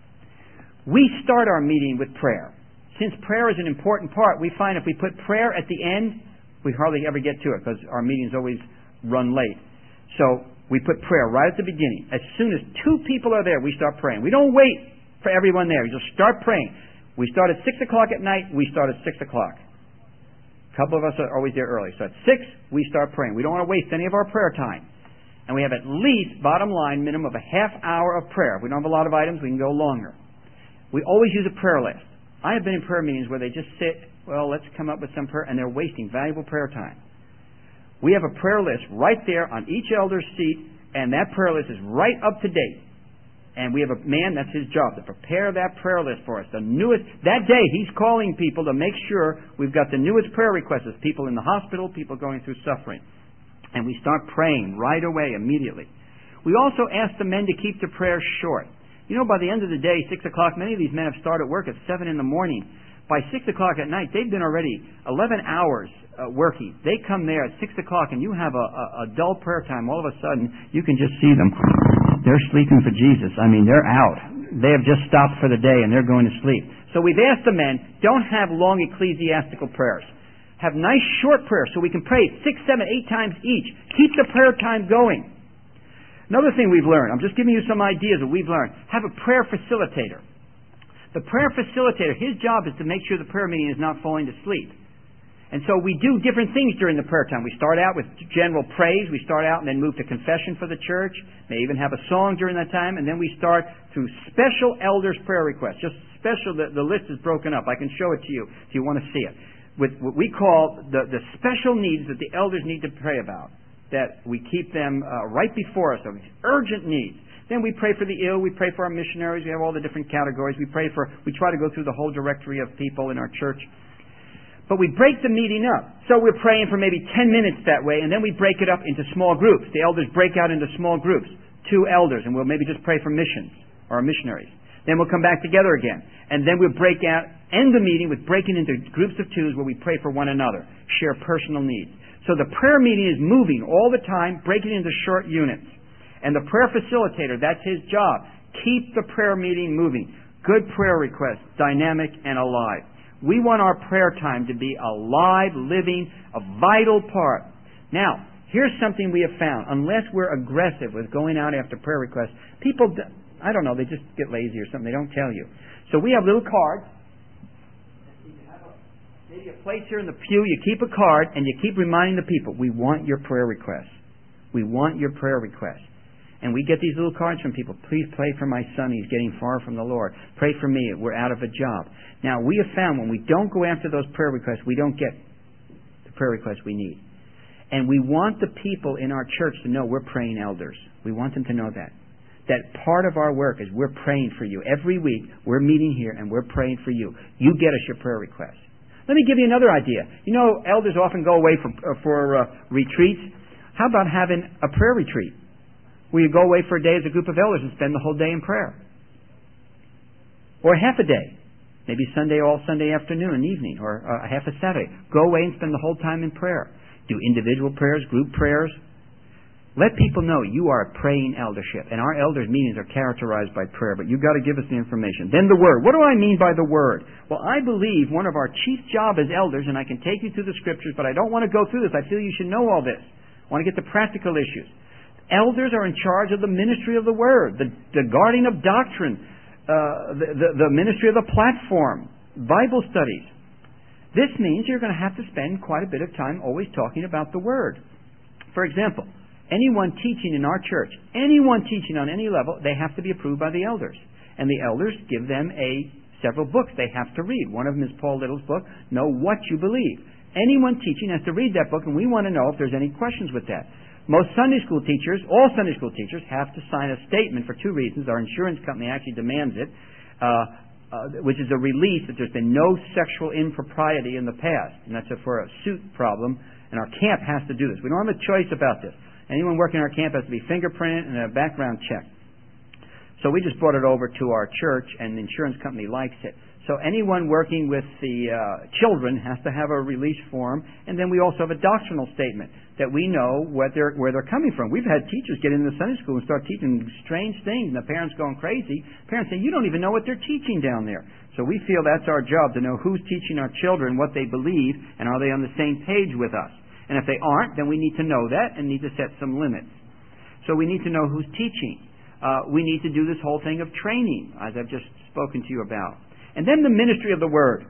We start our meeting with prayer. Since prayer is an important part, we find if we put prayer at the end, we hardly ever get to it because our meetings always run late. So we put prayer right at the beginning. As soon as 2 people are there, we start praying. We don't wait for everyone there. We just start praying. We start at 6 o'clock at night. We start at 6 o'clock. A couple of us are always there early. So at 6, we start praying. We don't want to waste any of our prayer time. And we have at least, bottom line, minimum of a half hour of prayer. If we don't have a lot of items, we can go longer. We always use a prayer list. I have been in prayer meetings where they just sit, well, let's come up with some prayer, and they're wasting valuable prayer time. We have a prayer list right there on each elder's seat, and that prayer list is right up to date. And we have a man, that's his job, to prepare that prayer list for us. The newest, that day he's calling people to make sure we've got the newest prayer requests. People in the hospital, people going through suffering. And we start praying right away, immediately. We also ask the men to keep the prayers short. You know, by the end of the day, 6 o'clock, many of these men have started work at 7 in the morning. By 6 o'clock at night, they've been already 11 hours working. They come there at 6 o'clock and you have a dull prayer time. All of a sudden, you can just see them. They're sleeping for Jesus. I mean, they're out. They have just stopped for the day and they're going to sleep. So we've asked the men, don't have long ecclesiastical prayers. Have nice short prayers so we can pray 6, 7, 8 times each. Keep the prayer time going. Another thing we've learned, I'm just giving you some ideas that we've learned. Have a prayer facilitator. The prayer facilitator, his job is to make sure the prayer meeting is not falling to sleep. And so we do different things during the prayer time. We start out with general praise. We start out and then move to confession for the church. May even have a song during that time. And then we start through special elders' prayer requests. Just special, the list is broken up. I can show it to you if you want to see it. With what we call the special needs that the elders need to pray about. That we keep them right before us. So these urgent needs. Then we pray for the ill. We pray for our missionaries. We have all the different categories. We try to go through the whole directory of people in our church. But we break the meeting up. So we're praying for maybe 10 minutes that way, and then we break it up into small groups. The elders break out into small groups, 2 elders, and we'll maybe just pray for missions or our missionaries. Then we'll come back together again. And then we'll end the meeting with breaking into groups of 2s where we pray for one another, share personal needs. So the prayer meeting is moving all the time, breaking into short units. And the prayer facilitator, that's his job. Keep the prayer meeting moving. Good prayer requests, dynamic and alive. We want our prayer time to be alive, living, a vital part. Now, here's something we have found. Unless we're aggressive with going out after prayer requests, people, I don't know, they just get lazy or something. They don't tell you. So we have little cards. You can have maybe a place here in the pew, you keep a card, and you keep reminding the people, we want your prayer requests. We want your prayer requests. And we get these little cards from people. Please pray for my son. He's getting far from the Lord. Pray for me. We're out of a job. Now, we have found when we don't go after those prayer requests, we don't get the prayer requests we need. And we want the people in our church to know we're praying elders. We want them to know that. That part of our work is we're praying for you. Every week, we're meeting here and we're praying for you. You get us your prayer requests. Let me give you another idea. You know, elders often go away for retreats. How about having a prayer retreat? Where you go away for a day as a group of elders and spend the whole day in prayer. Or half a day. Maybe all Sunday afternoon and evening, or half a Saturday. Go away and spend the whole time in prayer. Do individual prayers, group prayers. Let people know you are a praying eldership. And our elders' meetings are characterized by prayer, but you've got to give us the information. Then the Word. What do I mean by the Word? Well, I believe one of our chief job as elders, and I can take you through the Scriptures, but I don't want to go through this. I feel you should know all this. I want to get to practical issues. Elders are in charge of the ministry of the Word, the guarding of doctrine, the ministry of the platform, Bible studies. This means you're going to have to spend quite a bit of time always talking about the Word. For example, anyone teaching in our church, anyone teaching on any level, they have to be approved by the elders. And the elders give them several books they have to read. One of them is Paul Little's book, Know What You Believe. Anyone teaching has to read that book, and we want to know if there's any questions with that. Most Sunday school teachers, all Sunday school teachers, have to sign a statement for two reasons. Our insurance company actually demands it, which is a release that there's been no sexual impropriety in the past. And that's for a suit problem, and our camp has to do this. We don't have a choice about this. Anyone working in our camp has to be fingerprinted and a background check. So we just brought it over to our church, and the insurance company likes it. So anyone working with the children has to have a release form, and then we also have a doctrinal statement that we know where they're coming from. We've had teachers get into Sunday school and start teaching strange things, and the parents going crazy. Parents say, you don't even know what they're teaching down there. So we feel that's our job, to know who's teaching our children, what they believe, and are they on the same page with us. And if they aren't, then we need to know that and need to set some limits. So we need to know who's teaching. We need to do this whole thing of training, as I've just spoken to you about. And then the ministry of the Word.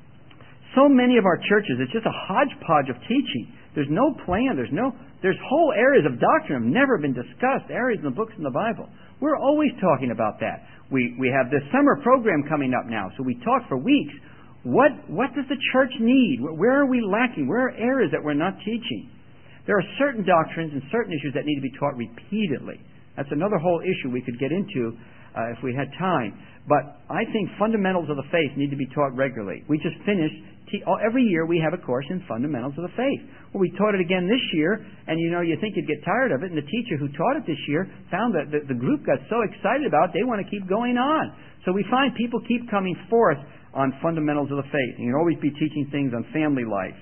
So many of our churches, it's just a hodgepodge of teaching. There's no plan. There's whole areas of doctrine have never been discussed, areas in the books in the Bible. We're always talking about that. We have this summer program coming up now, so we talk for weeks. What does the church need? Where are we lacking? Where are areas that we're not teaching? There are certain doctrines and certain issues that need to be taught repeatedly. That's another whole issue we could get into if we had time. But I think fundamentals of the faith need to be taught regularly. We just finished, every year we have a course in fundamentals of the faith. Well, we taught it again this year, and you think you'd get tired of it, and the teacher who taught it this year found that the group got so excited about it, they want to keep going on. So we find people keep coming forth on fundamentals of the faith. And you'll always be teaching things on family life,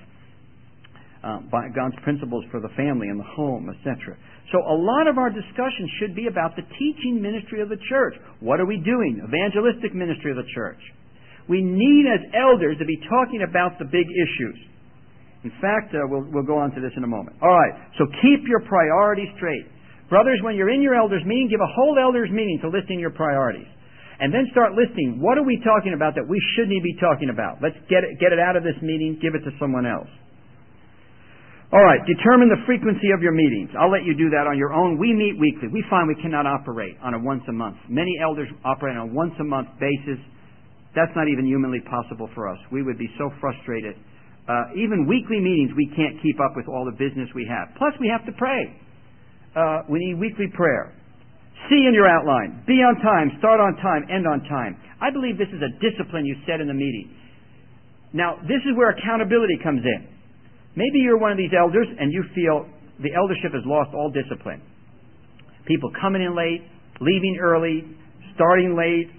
God's principles for the family and the home, etc. So a lot of our discussion should be about the teaching ministry of the church. What are we doing? Evangelistic ministry of the church. We need as elders to be talking about the big issues. In fact, we'll go on to this in a moment. All right, so keep your priorities straight. Brothers, when you're in your elders meeting, give a whole elders meeting to listing your priorities. And then start listing, what are we talking about that we shouldn't be talking about? Let's get it out of this meeting, give it to someone else. All right, determine the frequency of your meetings. I'll let you do that on your own. We meet weekly. We find we cannot operate on a once-a-month. Many elders operate on a once-a-month basis. That's not even humanly possible for us. We would be so frustrated. Even weekly meetings, we can't keep up with all the business we have. Plus, we have to pray. We need weekly prayer. See in your outline. Be on time. Start on time. End on time. I believe this is a discipline you set in the meeting. Now, this is where accountability comes in. Maybe you're one of these elders and you feel the eldership has lost all discipline. People coming in late, leaving early, starting late.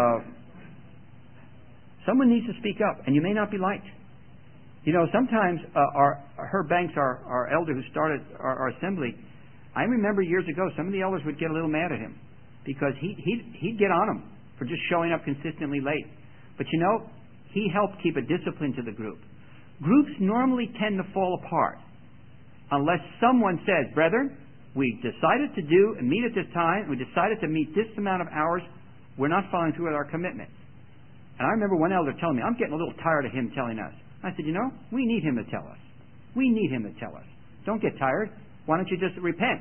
Someone needs to speak up, and you may not be liked. Sometimes Herb Banks, our elder who started our assembly, I remember years ago some of the elders would get a little mad at him because he'd get on them for just showing up consistently late. But he helped keep a discipline to the group. Groups normally tend to fall apart unless someone says, brethren, we decided to do and meet at this time, we decided to meet this amount of hours, we're not following through with our commitment. And I remember one elder telling me, I'm getting a little tired of him telling us, I said, we need him to tell us. We need him to tell us. Don't get tired. Why don't you just repent?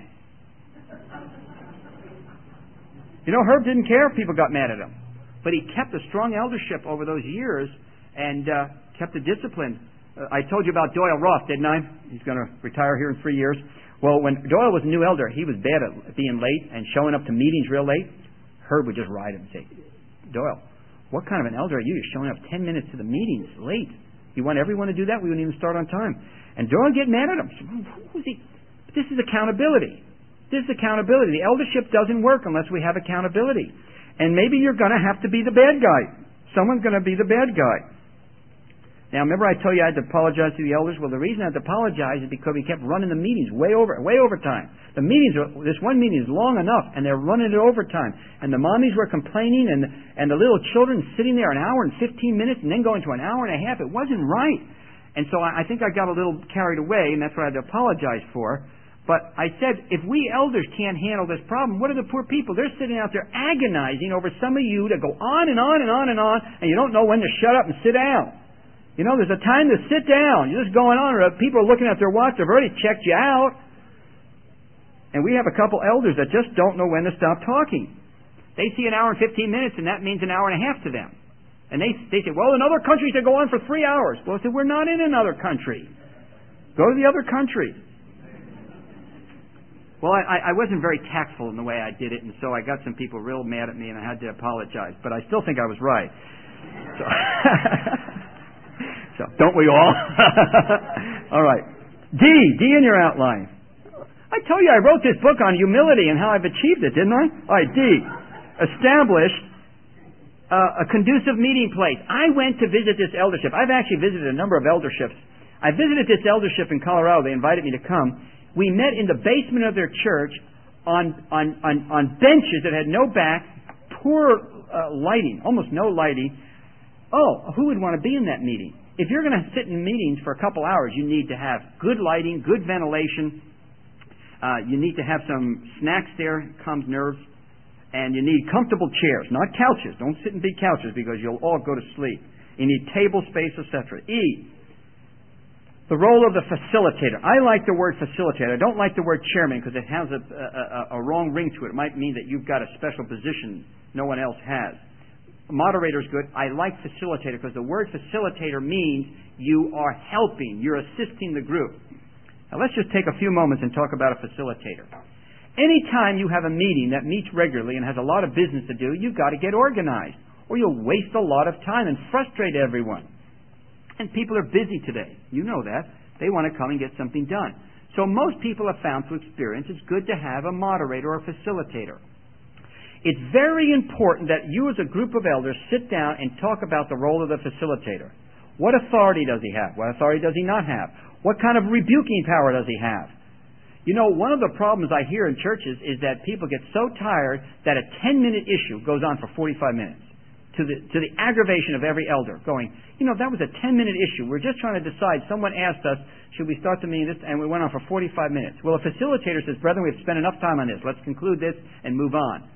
Herb didn't care if people got mad at him. But he kept a strong eldership over those years and kept the discipline. I told you about Doyle Roth, didn't I? He's going to retire here in 3 years. Well, when Doyle was a new elder, he was bad at being late and showing up to meetings real late. Herb would just ride him and say, Doyle, what kind of an elder are you? You're showing up 10 minutes to the meetings late. You want everyone to do that? We wouldn't even start on time. And Doyle would get mad at him. Who's he? This is accountability. This is accountability. The eldership doesn't work unless we have accountability. And maybe you're going to have to be the bad guy. Someone's going to be the bad guy. Now, remember I told you I had to apologize to the elders? Well, the reason I had to apologize is because we kept running the meetings way over time. This one meeting is long enough, and they're running it over time. And the mommies were complaining, and the little children sitting there an hour and 15 minutes, and then going to an hour and a half. It wasn't right. And so I think I got a little carried away, and that's what I had to apologize for. But I said, if we elders can't handle this problem, what are the poor people? They're sitting out there agonizing over some of you that go on and on and on and on, and you don't know when to shut up and sit down. There's a time to sit down. You're just going on. People are looking at their watch. They've already checked you out. And we have a couple elders that just don't know when to stop talking. They see an hour and 15 minutes, and that means an hour and a half to them. And they say, well, in other countries they go on for 3 hours. Well, I said, we're not in another country. Go to the other country. Well, I wasn't very tactful in the way I did it, and so I got some people real mad at me, and I had to apologize. But I still think I was right. So... So, don't we all? All right. D in your outline. I told you I wrote this book on humility and how I've achieved it, didn't I? All right, D. Establish a conducive meeting place. I went to visit this eldership. I've actually visited a number of elderships. I visited this eldership in Colorado. They invited me to come. We met in the basement of their church on benches that had no back, poor lighting, almost no lighting. Oh, who would want to be in that meeting? If you're going to sit in meetings for a couple hours, you need to have good lighting, good ventilation. You need to have some snacks there, calms nerves. And you need comfortable chairs, not couches. Don't sit in big couches because you'll all go to sleep. You need table space, etc. E, the role of the facilitator. I like the word facilitator. I don't like the word chairman because it has a wrong ring to it. It might mean that you've got a special position no one else has. Moderator is good. I like facilitator because the word facilitator means you are helping, you're assisting the group. Now let's just take a few moments and talk about a facilitator. Anytime you have a meeting that meets regularly and has a lot of business to do, you've got to get organized or you'll waste a lot of time and frustrate everyone. And people are busy today. You know that. They want to come and get something done. So most people have found through experience it's good to have a moderator or a facilitator. It's very important that you as a group of elders sit down and talk about the role of the facilitator. What authority does he have? What authority does he not have? What kind of rebuking power does he have? One of the problems I hear in churches is that people get so tired that a 10-minute issue goes on for 45 minutes to the aggravation of every elder going, that was a 10-minute issue. We're just trying to decide. Someone asked us, should we start the meeting? And we went on for 45 minutes. Well, a facilitator says, brethren, we've spent enough time on this. Let's conclude this and move on.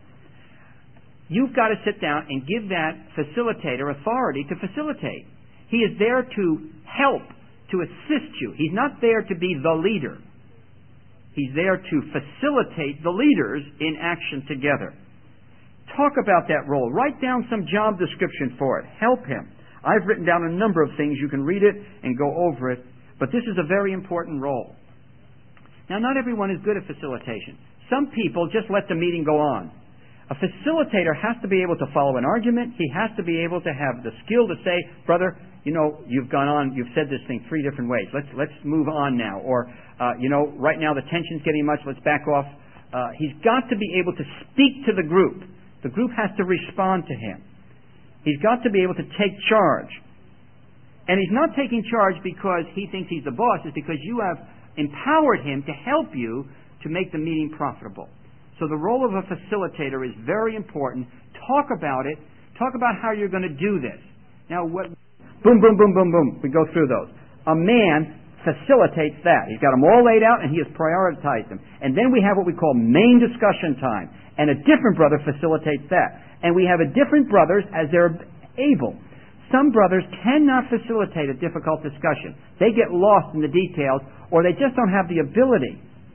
You've got to sit down and give that facilitator authority to facilitate. He is there to help, to assist you. He's not there to be the leader. He's there to facilitate the leaders in action together. Talk about that role. Write down some job description for it. Help him. I've written down a number of things. You can read it and go over it. But this is a very important role. Now, not everyone is good at facilitation. Some people just let the meeting go on. A facilitator has to be able to follow an argument. He has to be able to have the skill to say, brother, you've gone on, you've said this thing 3 different ways. Let's move on now. Or, right now the tension's getting much. Let's back off. He's got to be able to speak to the group. The group has to respond to him. He's got to be able to take charge. And he's not taking charge because he thinks he's the boss. It's because you have empowered him to help you to make the meeting profitable. So the role of a facilitator is very important. Talk about it. Talk about how you're going to do this. Now, boom, boom, boom, boom, boom. We go through those. A man facilitates that. He's got them all laid out and he has prioritized them. And then we have what we call main discussion time. And a different brother facilitates that. And we have a different brothers as they're able. Some brothers cannot facilitate a difficult discussion. They get lost in the details, or they just don't have the ability.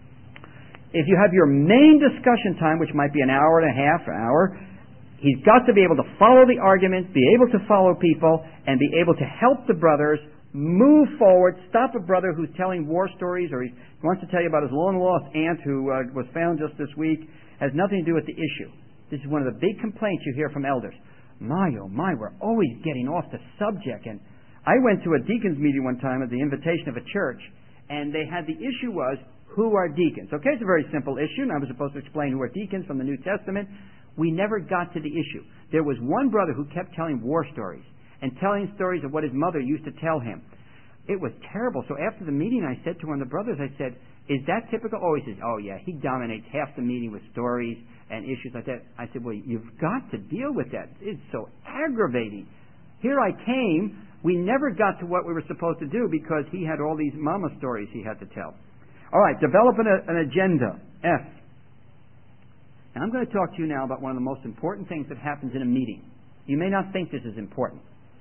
If you have your main discussion time, which might be an hour and a half, an hour, he's got to be able to follow the argument, be able to follow people, and be able to help the brothers move forward, stop a brother who's telling war stories, or he wants to tell you about his long-lost aunt who was found just this week. Has nothing to do with the issue. This is one of the big complaints you hear from elders. My, oh my, we're always getting off the subject. And I went to a deacons meeting one time at the invitation of a church, and they had the issue was, who are deacons? Okay, it's a very simple issue, and I was supposed to explain who are deacons from the New Testament. We never got to the issue. There was one brother who kept telling war stories and telling stories of what his mother used to tell him. It was terrible. So after the meeting, I said to one of the brothers, I said, is that typical? Oh, he says, oh yeah, he dominates half the meeting with stories and issues like that. I said, well, you've got to deal with that. It's so aggravating. Here I came. We never got to what we were supposed to do because he had all these mama stories he had to tell. All right, develop an agenda. F. Now, I'm going to talk to you now about one of the most important things that happens in a meeting. You may not think this is important.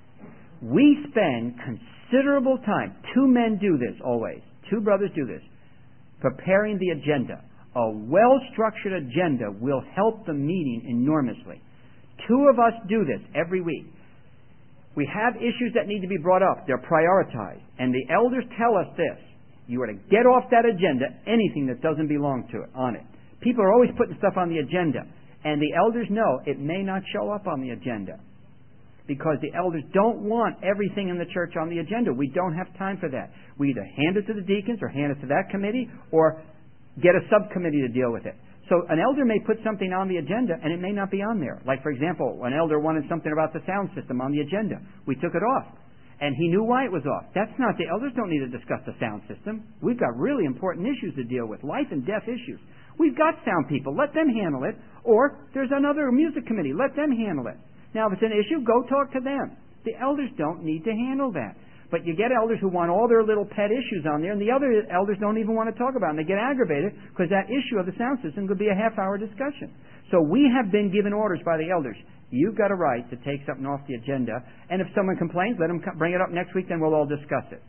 We spend considerable time, 2 men do this always, 2 brothers do this, preparing the agenda. A well-structured agenda will help the meeting enormously. 2 of us do this every week. We have issues that need to be brought up. They're prioritized. And the elders tell us this. You are to get off that agenda anything that doesn't belong to it, on it. People are always putting stuff on the agenda. And the elders know it may not show up on the agenda. Because the elders don't want everything in the church on the agenda. We don't have time for that. We either hand it to the deacons or hand it to that committee or get a subcommittee to deal with it. So an elder may put something on the agenda and it may not be on there. Like, for example, an elder wanted something about the sound system on the agenda. We took it off. And he knew why it was off. That's not, the elders don't need to discuss the sound system. We've got really important issues to deal with, life and death issues. We've got sound people. Let them handle it. Or there's another music committee. Let them handle it. Now, if it's an issue, go talk to them. The elders don't need to handle that. But you get elders who want all their little pet issues on there, and the other elders don't even want to talk about it. And they get aggravated because that issue of the sound system could be a half-hour discussion. So we have been given orders by the elders. You've got a right to take something off the agenda, and if someone complains, let them bring it up next week, then we'll all discuss it.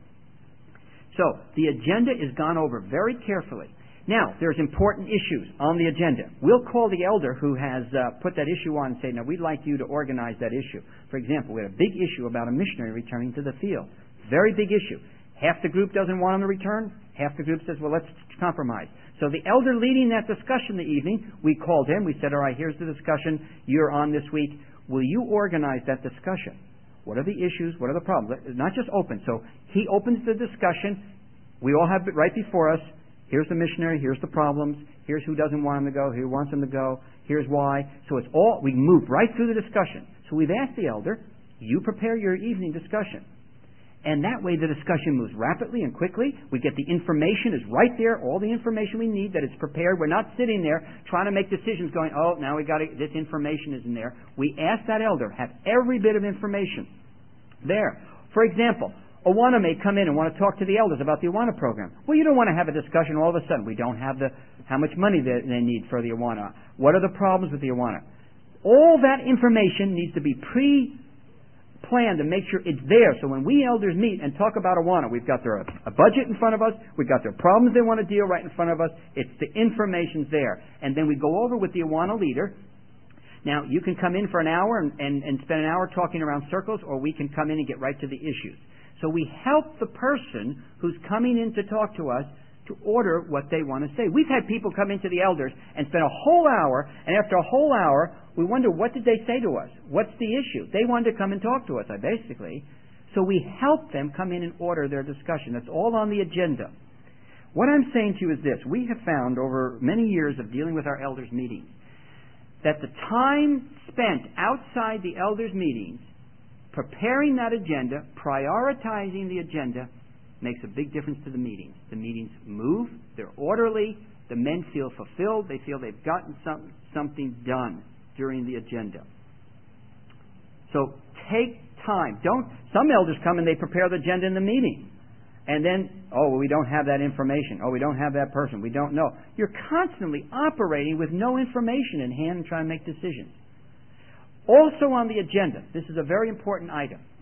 So the agenda is gone over very carefully. Now, there's important issues on the agenda. We'll call the elder who has put that issue on and say, now, we'd like you to organize that issue. For example, we had a big issue about a missionary returning to the field. Very big issue. Half the group doesn't want him to return. Half the group says, well, let's compromise. So the elder leading that discussion the evening, we called him. We said, all right, here's the discussion. You're on this week. Will you organize that discussion? What are the issues? What are the problems? It's not just open. So he opens the discussion. We all have it right before us. Here's the missionary, here's the problems, here's who doesn't want him to go, who wants him to go, here's why. So it's all, we move right through the discussion. So we've asked the elder, you prepare your evening discussion. And that way the discussion moves rapidly and quickly. We get the information is right there, all the information we need, that it's prepared. We're not sitting there trying to make decisions going, oh, now we got this information isn't there. We ask that elder, have every bit of information there. For example, Awana may come in and want to talk to the elders about the Awana program. Well, you don't want to have a discussion all of a sudden. We don't have how much money they need for the Awana. What are the problems with the Awana? All that information needs to be pre-planned to make sure it's there. So when we elders meet and talk about Awana, we've got a budget in front of us. We've got their problems they want to deal right in front of us. It's the information's there. And then we go over with the Awana leader. Now, you can come in for an hour and spend an hour talking around circles, or we can come in and get right to the issues. So we help the person who's coming in to talk to us to order what they want to say. We've had people come into the elders and spend a whole hour, and after a whole hour, we wonder, what did they say to us? What's the issue? They wanted to come and talk to us, basically. So we help them come in and order their discussion. That's all on the agenda. What I'm saying to you is this. We have found over many years of dealing with our elders' meetings that the time spent outside the elders' meetings preparing that agenda, prioritizing the agenda, makes a big difference to the meetings. The meetings move, they're orderly, the men feel fulfilled, they feel they've gotten something done during the agenda. So take time. Some elders come and they prepare the agenda in the meeting. And then, we don't have that information. We don't have that person. We don't know. You're constantly operating with no information in hand and trying to make decisions. Also on the agenda, this is a very important item.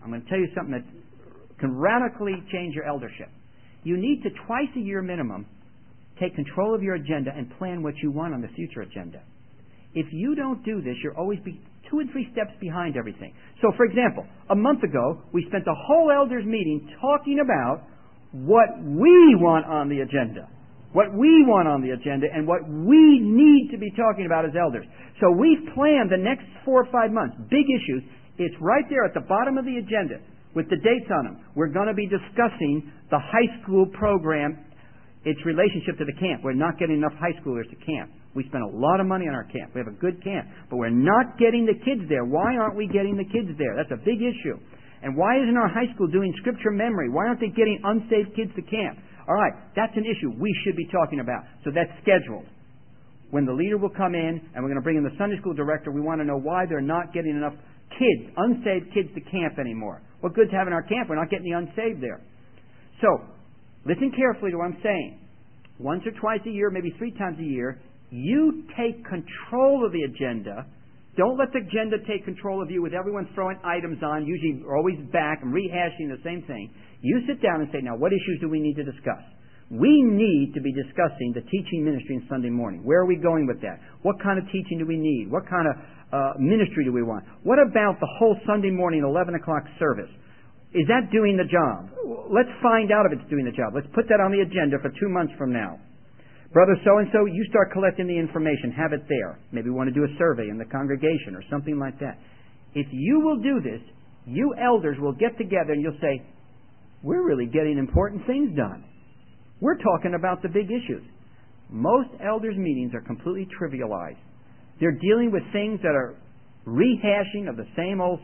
I'm going to tell you something that can radically change your eldership. You need to, twice a year minimum, take control of your agenda and plan what you want on the future agenda. If you don't do this, you'll always be 2 and 3 steps behind everything. So, for example, a month ago, we spent a whole elders meeting talking about what we want on the agenda. What we want on the agenda and what we need to be talking about as elders. So we've planned the next 4 or 5 months, big issues. It's right there at the bottom of the agenda with the dates on them. We're going to be discussing the high school program, its relationship to the camp. We're not getting enough high schoolers to camp. We spend a lot of money on our camp. We have a good camp. But we're not getting the kids there. Why aren't we getting the kids there? That's a big issue. And why isn't our high school doing scripture memory? Why aren't they getting unsaved kids to camp? All right, that's an issue we should be talking about. So that's scheduled. When the leader will come in, and we're going to bring in the Sunday school director, we want to know why they're not getting enough kids, unsaved kids, to camp anymore. What good's having our camp? We're not getting the unsaved there. So, listen carefully to what I'm saying. Once or twice a year, maybe 3 times a year, you take control of the agenda. Don't let the agenda take control of you with everyone throwing items on, usually always back and rehashing the same thing. You sit down and say, now, what issues do we need to discuss? We need to be discussing the teaching ministry on Sunday morning. Where are we going with that? What kind of teaching do we need? What kind of ministry do we want? What about the whole Sunday morning 11 o'clock service? Is that doing the job? Let's find out if it's doing the job. Let's put that on the agenda for 2 months from now. Brother so-and-so, you start collecting the information. Have it there. Maybe we want to do a survey in the congregation or something like that. If you will do this, you elders will get together and you'll say, we're really getting important things done. We're talking about the big issues. Most elders' meetings are completely trivialized. They're dealing with things that are rehashing of the same old,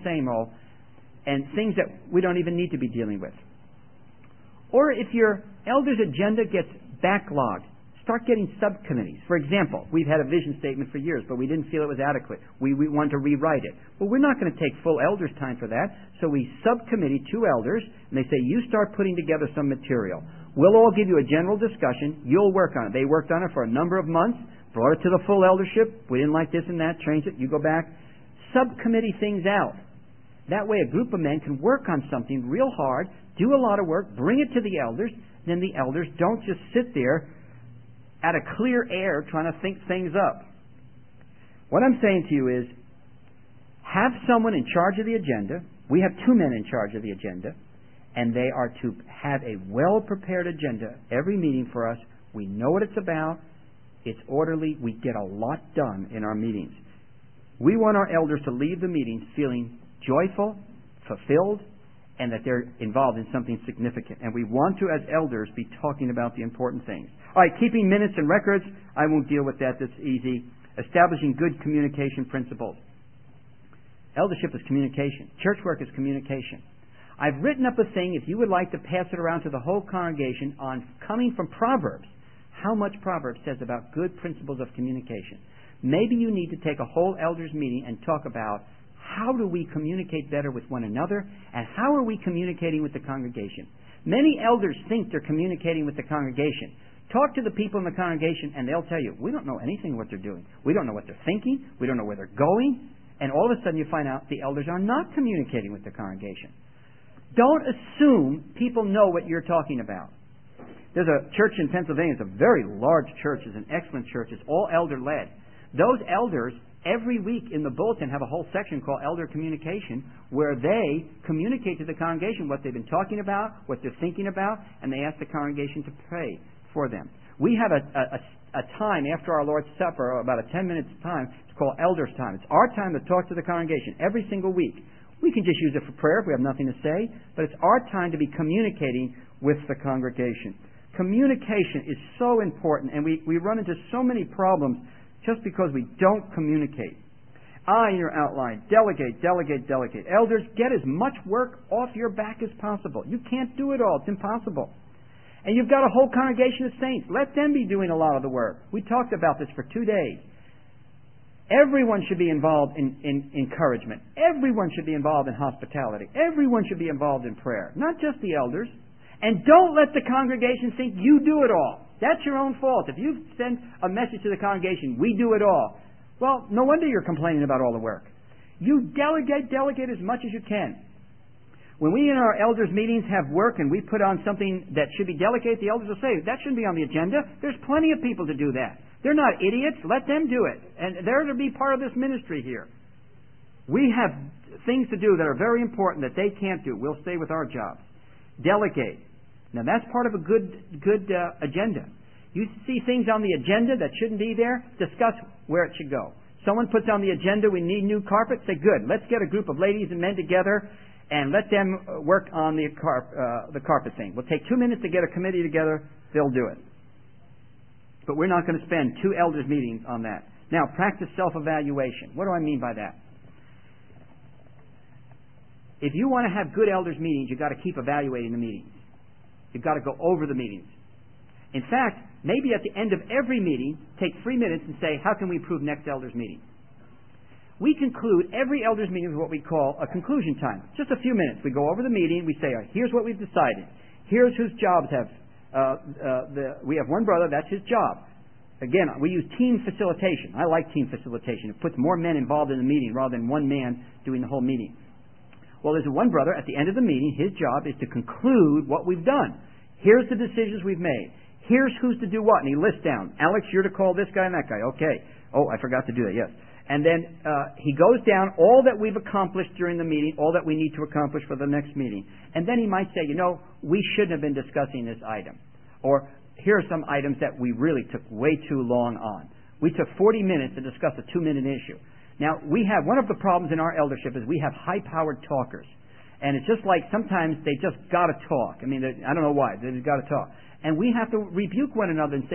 and things that we don't even need to be dealing with. Or if your elders' agenda gets backlogged, start getting subcommittees. For example, we've had a vision statement for years, but we didn't feel it was adequate. We want to rewrite it. Well, we're not going to take full elders' time for that, so we subcommittee 2 elders, and they say, you start putting together some material. We'll all give you a general discussion. You'll work on it. They worked on it for a number of months, brought it to the full eldership. We didn't like this and that, changed it. You go back. Subcommittee things out. That way a group of men can work on something real hard, do a lot of work, bring it to the elders, then the elders don't just sit there at a clear air trying to think things up. What I'm saying to you is, have someone in charge of the agenda. We have 2 men in charge of the agenda, and they are to have a well-prepared agenda every meeting for us. We know what it's about. It's orderly. We get a lot done in our meetings. We want our elders to leave the meetings feeling joyful, fulfilled, and that they're involved in something significant. And we want to, as elders, be talking about the important things. All right, keeping minutes and records. I won't deal with that. That's easy. Establishing good communication principles. Eldership is communication. Church work is communication. I've written up a thing, if you would like to pass it around to the whole congregation, on coming from Proverbs, how much Proverbs says about good principles of communication. Maybe you need to take a whole elders meeting and talk about how do we communicate better with one another, and how are we communicating with the congregation. Many elders think they're communicating with the congregation. Talk to the people in the congregation and they'll tell you, we don't know anything what they're doing. We don't know what they're thinking. We don't know where they're going. And all of a sudden you find out the elders are not communicating with the congregation. Don't assume people know what you're talking about. There's a church in Pennsylvania. It's a very large church. It's an excellent church. It's all elder-led. Those elders, every week in the bulletin, have a whole section called Elder Communication, where they communicate to the congregation what they've been talking about, what they're thinking about, and they ask the congregation to pray for them. We have a time after our Lord's Supper, about a 10-minute time. It's called Elders' Time. It's our time to talk to the congregation every single week. We can just use it for prayer if we have nothing to say, but it's our time to be communicating with the congregation. Communication is so important, and we run into so many problems just because we don't communicate. In your outline, delegate, delegate, delegate. Elders, get as much work off your back as possible. You can't do it all. It's impossible. And you've got a whole congregation of saints. Let them be doing a lot of the work. We talked about this for 2 days. Everyone should be involved in encouragement. Everyone should be involved in hospitality. Everyone should be involved in prayer, not just the elders. And don't let the congregation think you do it all. That's your own fault. If you send a message to the congregation, we do it all, well, no wonder you're complaining about all the work. You delegate as much as you can. When we in our elders' meetings have work and we put on something that should be delegated, the elders will say, that shouldn't be on the agenda. There's plenty of people to do that. They're not idiots. Let them do it. And they're to be part of this ministry here. We have things to do that are very important that they can't do. We'll stay with our jobs. Delegate. Now that's part of a good agenda. You see things on the agenda that shouldn't be there, discuss where it should go. Someone puts on the agenda, we need new carpet, say, good, let's get a group of ladies and men together and let them work on the carpet thing. We'll take 2 minutes to get a committee together, they'll do it. But we're not going to spend 2 elders' meetings on that. Now, practice self-evaluation. What do I mean by that? If you want to have good elders' meetings, you've got to keep evaluating the meetings. You've got to go over the meetings. In fact, maybe at the end of every meeting, take 3 minutes and say, how can we improve next elders' meeting? We conclude every elders' meeting with what we call a conclusion time. Just a few minutes. We go over the meeting. We say, here's what we've decided. Here's whose jobs have. We have one brother. That's his job. Again, we use team facilitation. I like team facilitation. It puts more men involved in the meeting rather than one man doing the whole meeting. Well, there's one brother at the end of the meeting. His job is to conclude what we've done. Here's the decisions we've made. Here's who's to do what. And he lists down, Alex, you're to call this guy and that guy. Okay. Oh, I forgot to do that. Yes. And then he goes down all that we've accomplished during the meeting, all that we need to accomplish for the next meeting. And then he might say, we shouldn't have been discussing this item. Or here are some items that we really took way too long on. We took 40 minutes to discuss a 2-minute issue. Now, we have one of the problems in our eldership is we have high-powered talkers. And it's just like sometimes they just got to talk. I mean, I don't know why. They just got to talk. And we have to rebuke one another and say,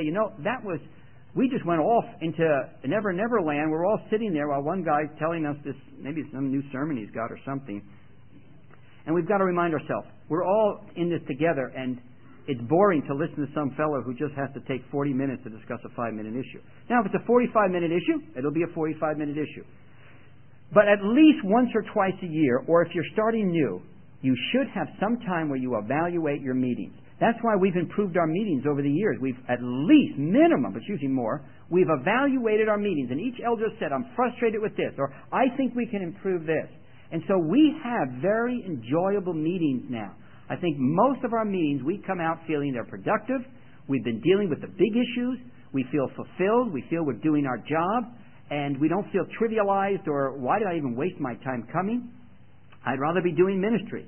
we just went off into Never Never Land. We're all sitting there while one guy's telling us this, maybe some new sermon he's got or something. And we've got to remind ourselves, we're all in this together, and it's boring to listen to some fellow who just has to take 40 minutes to discuss a 5-minute issue. Now, if it's a 45-minute issue, it'll be a 45-minute issue. But at least once or twice a year, or if you're starting new, you should have some time where you evaluate your meetings. That's why we've improved our meetings over the years. We've at least, minimum, but usually more, we've evaluated our meetings. And each elder said, I'm frustrated with this, or I think we can improve this. And so we have very enjoyable meetings now. I think most of our meetings, we come out feeling they're productive. We've been dealing with the big issues. We feel fulfilled. We feel we're doing our job. And we don't feel trivialized or, why did I even waste my time coming? I'd rather be doing ministry.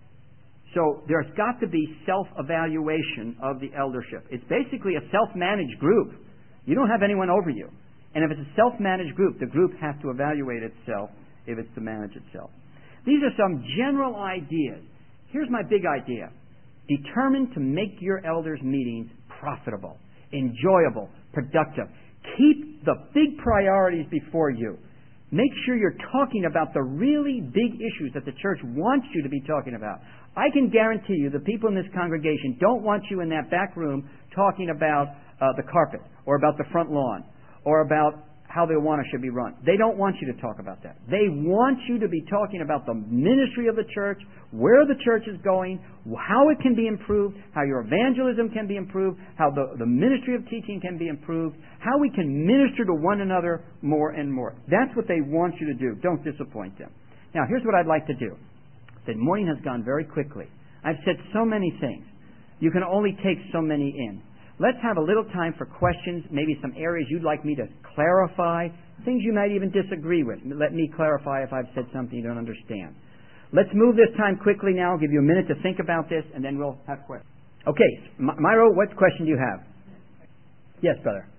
So there's got to be self-evaluation of the eldership. It's basically a self-managed group. You don't have anyone over you. And if it's a self-managed group, the group has to evaluate itself if it's to manage itself. These are some general ideas. Here's my big idea. Determine to make your elders' meetings profitable, enjoyable, productive. Keep the big priorities before you. Make sure you're talking about the really big issues that the church wants you to be talking about. I can guarantee you the people in this congregation don't want you in that back room talking about the carpet or about the front lawn or about how the Awana should be run. They don't want you to talk about that. They want you to be talking about the ministry of the church, where the church is going, how it can be improved, how your evangelism can be improved, how the ministry of teaching can be improved, how we can minister to one another more and more. That's what they want you to do. Don't disappoint them. Now, here's what I'd like to do. The morning has gone very quickly. I've said so many things. You can only take so many in. Let's have a little time for questions, maybe some areas you'd like me to clarify, things you might even disagree with. Let me clarify if I've said something you don't understand. Let's move this time quickly now. I'll give you a minute to think about this, and then we'll have questions. Okay, Myro, what question do you have? Yes, brother.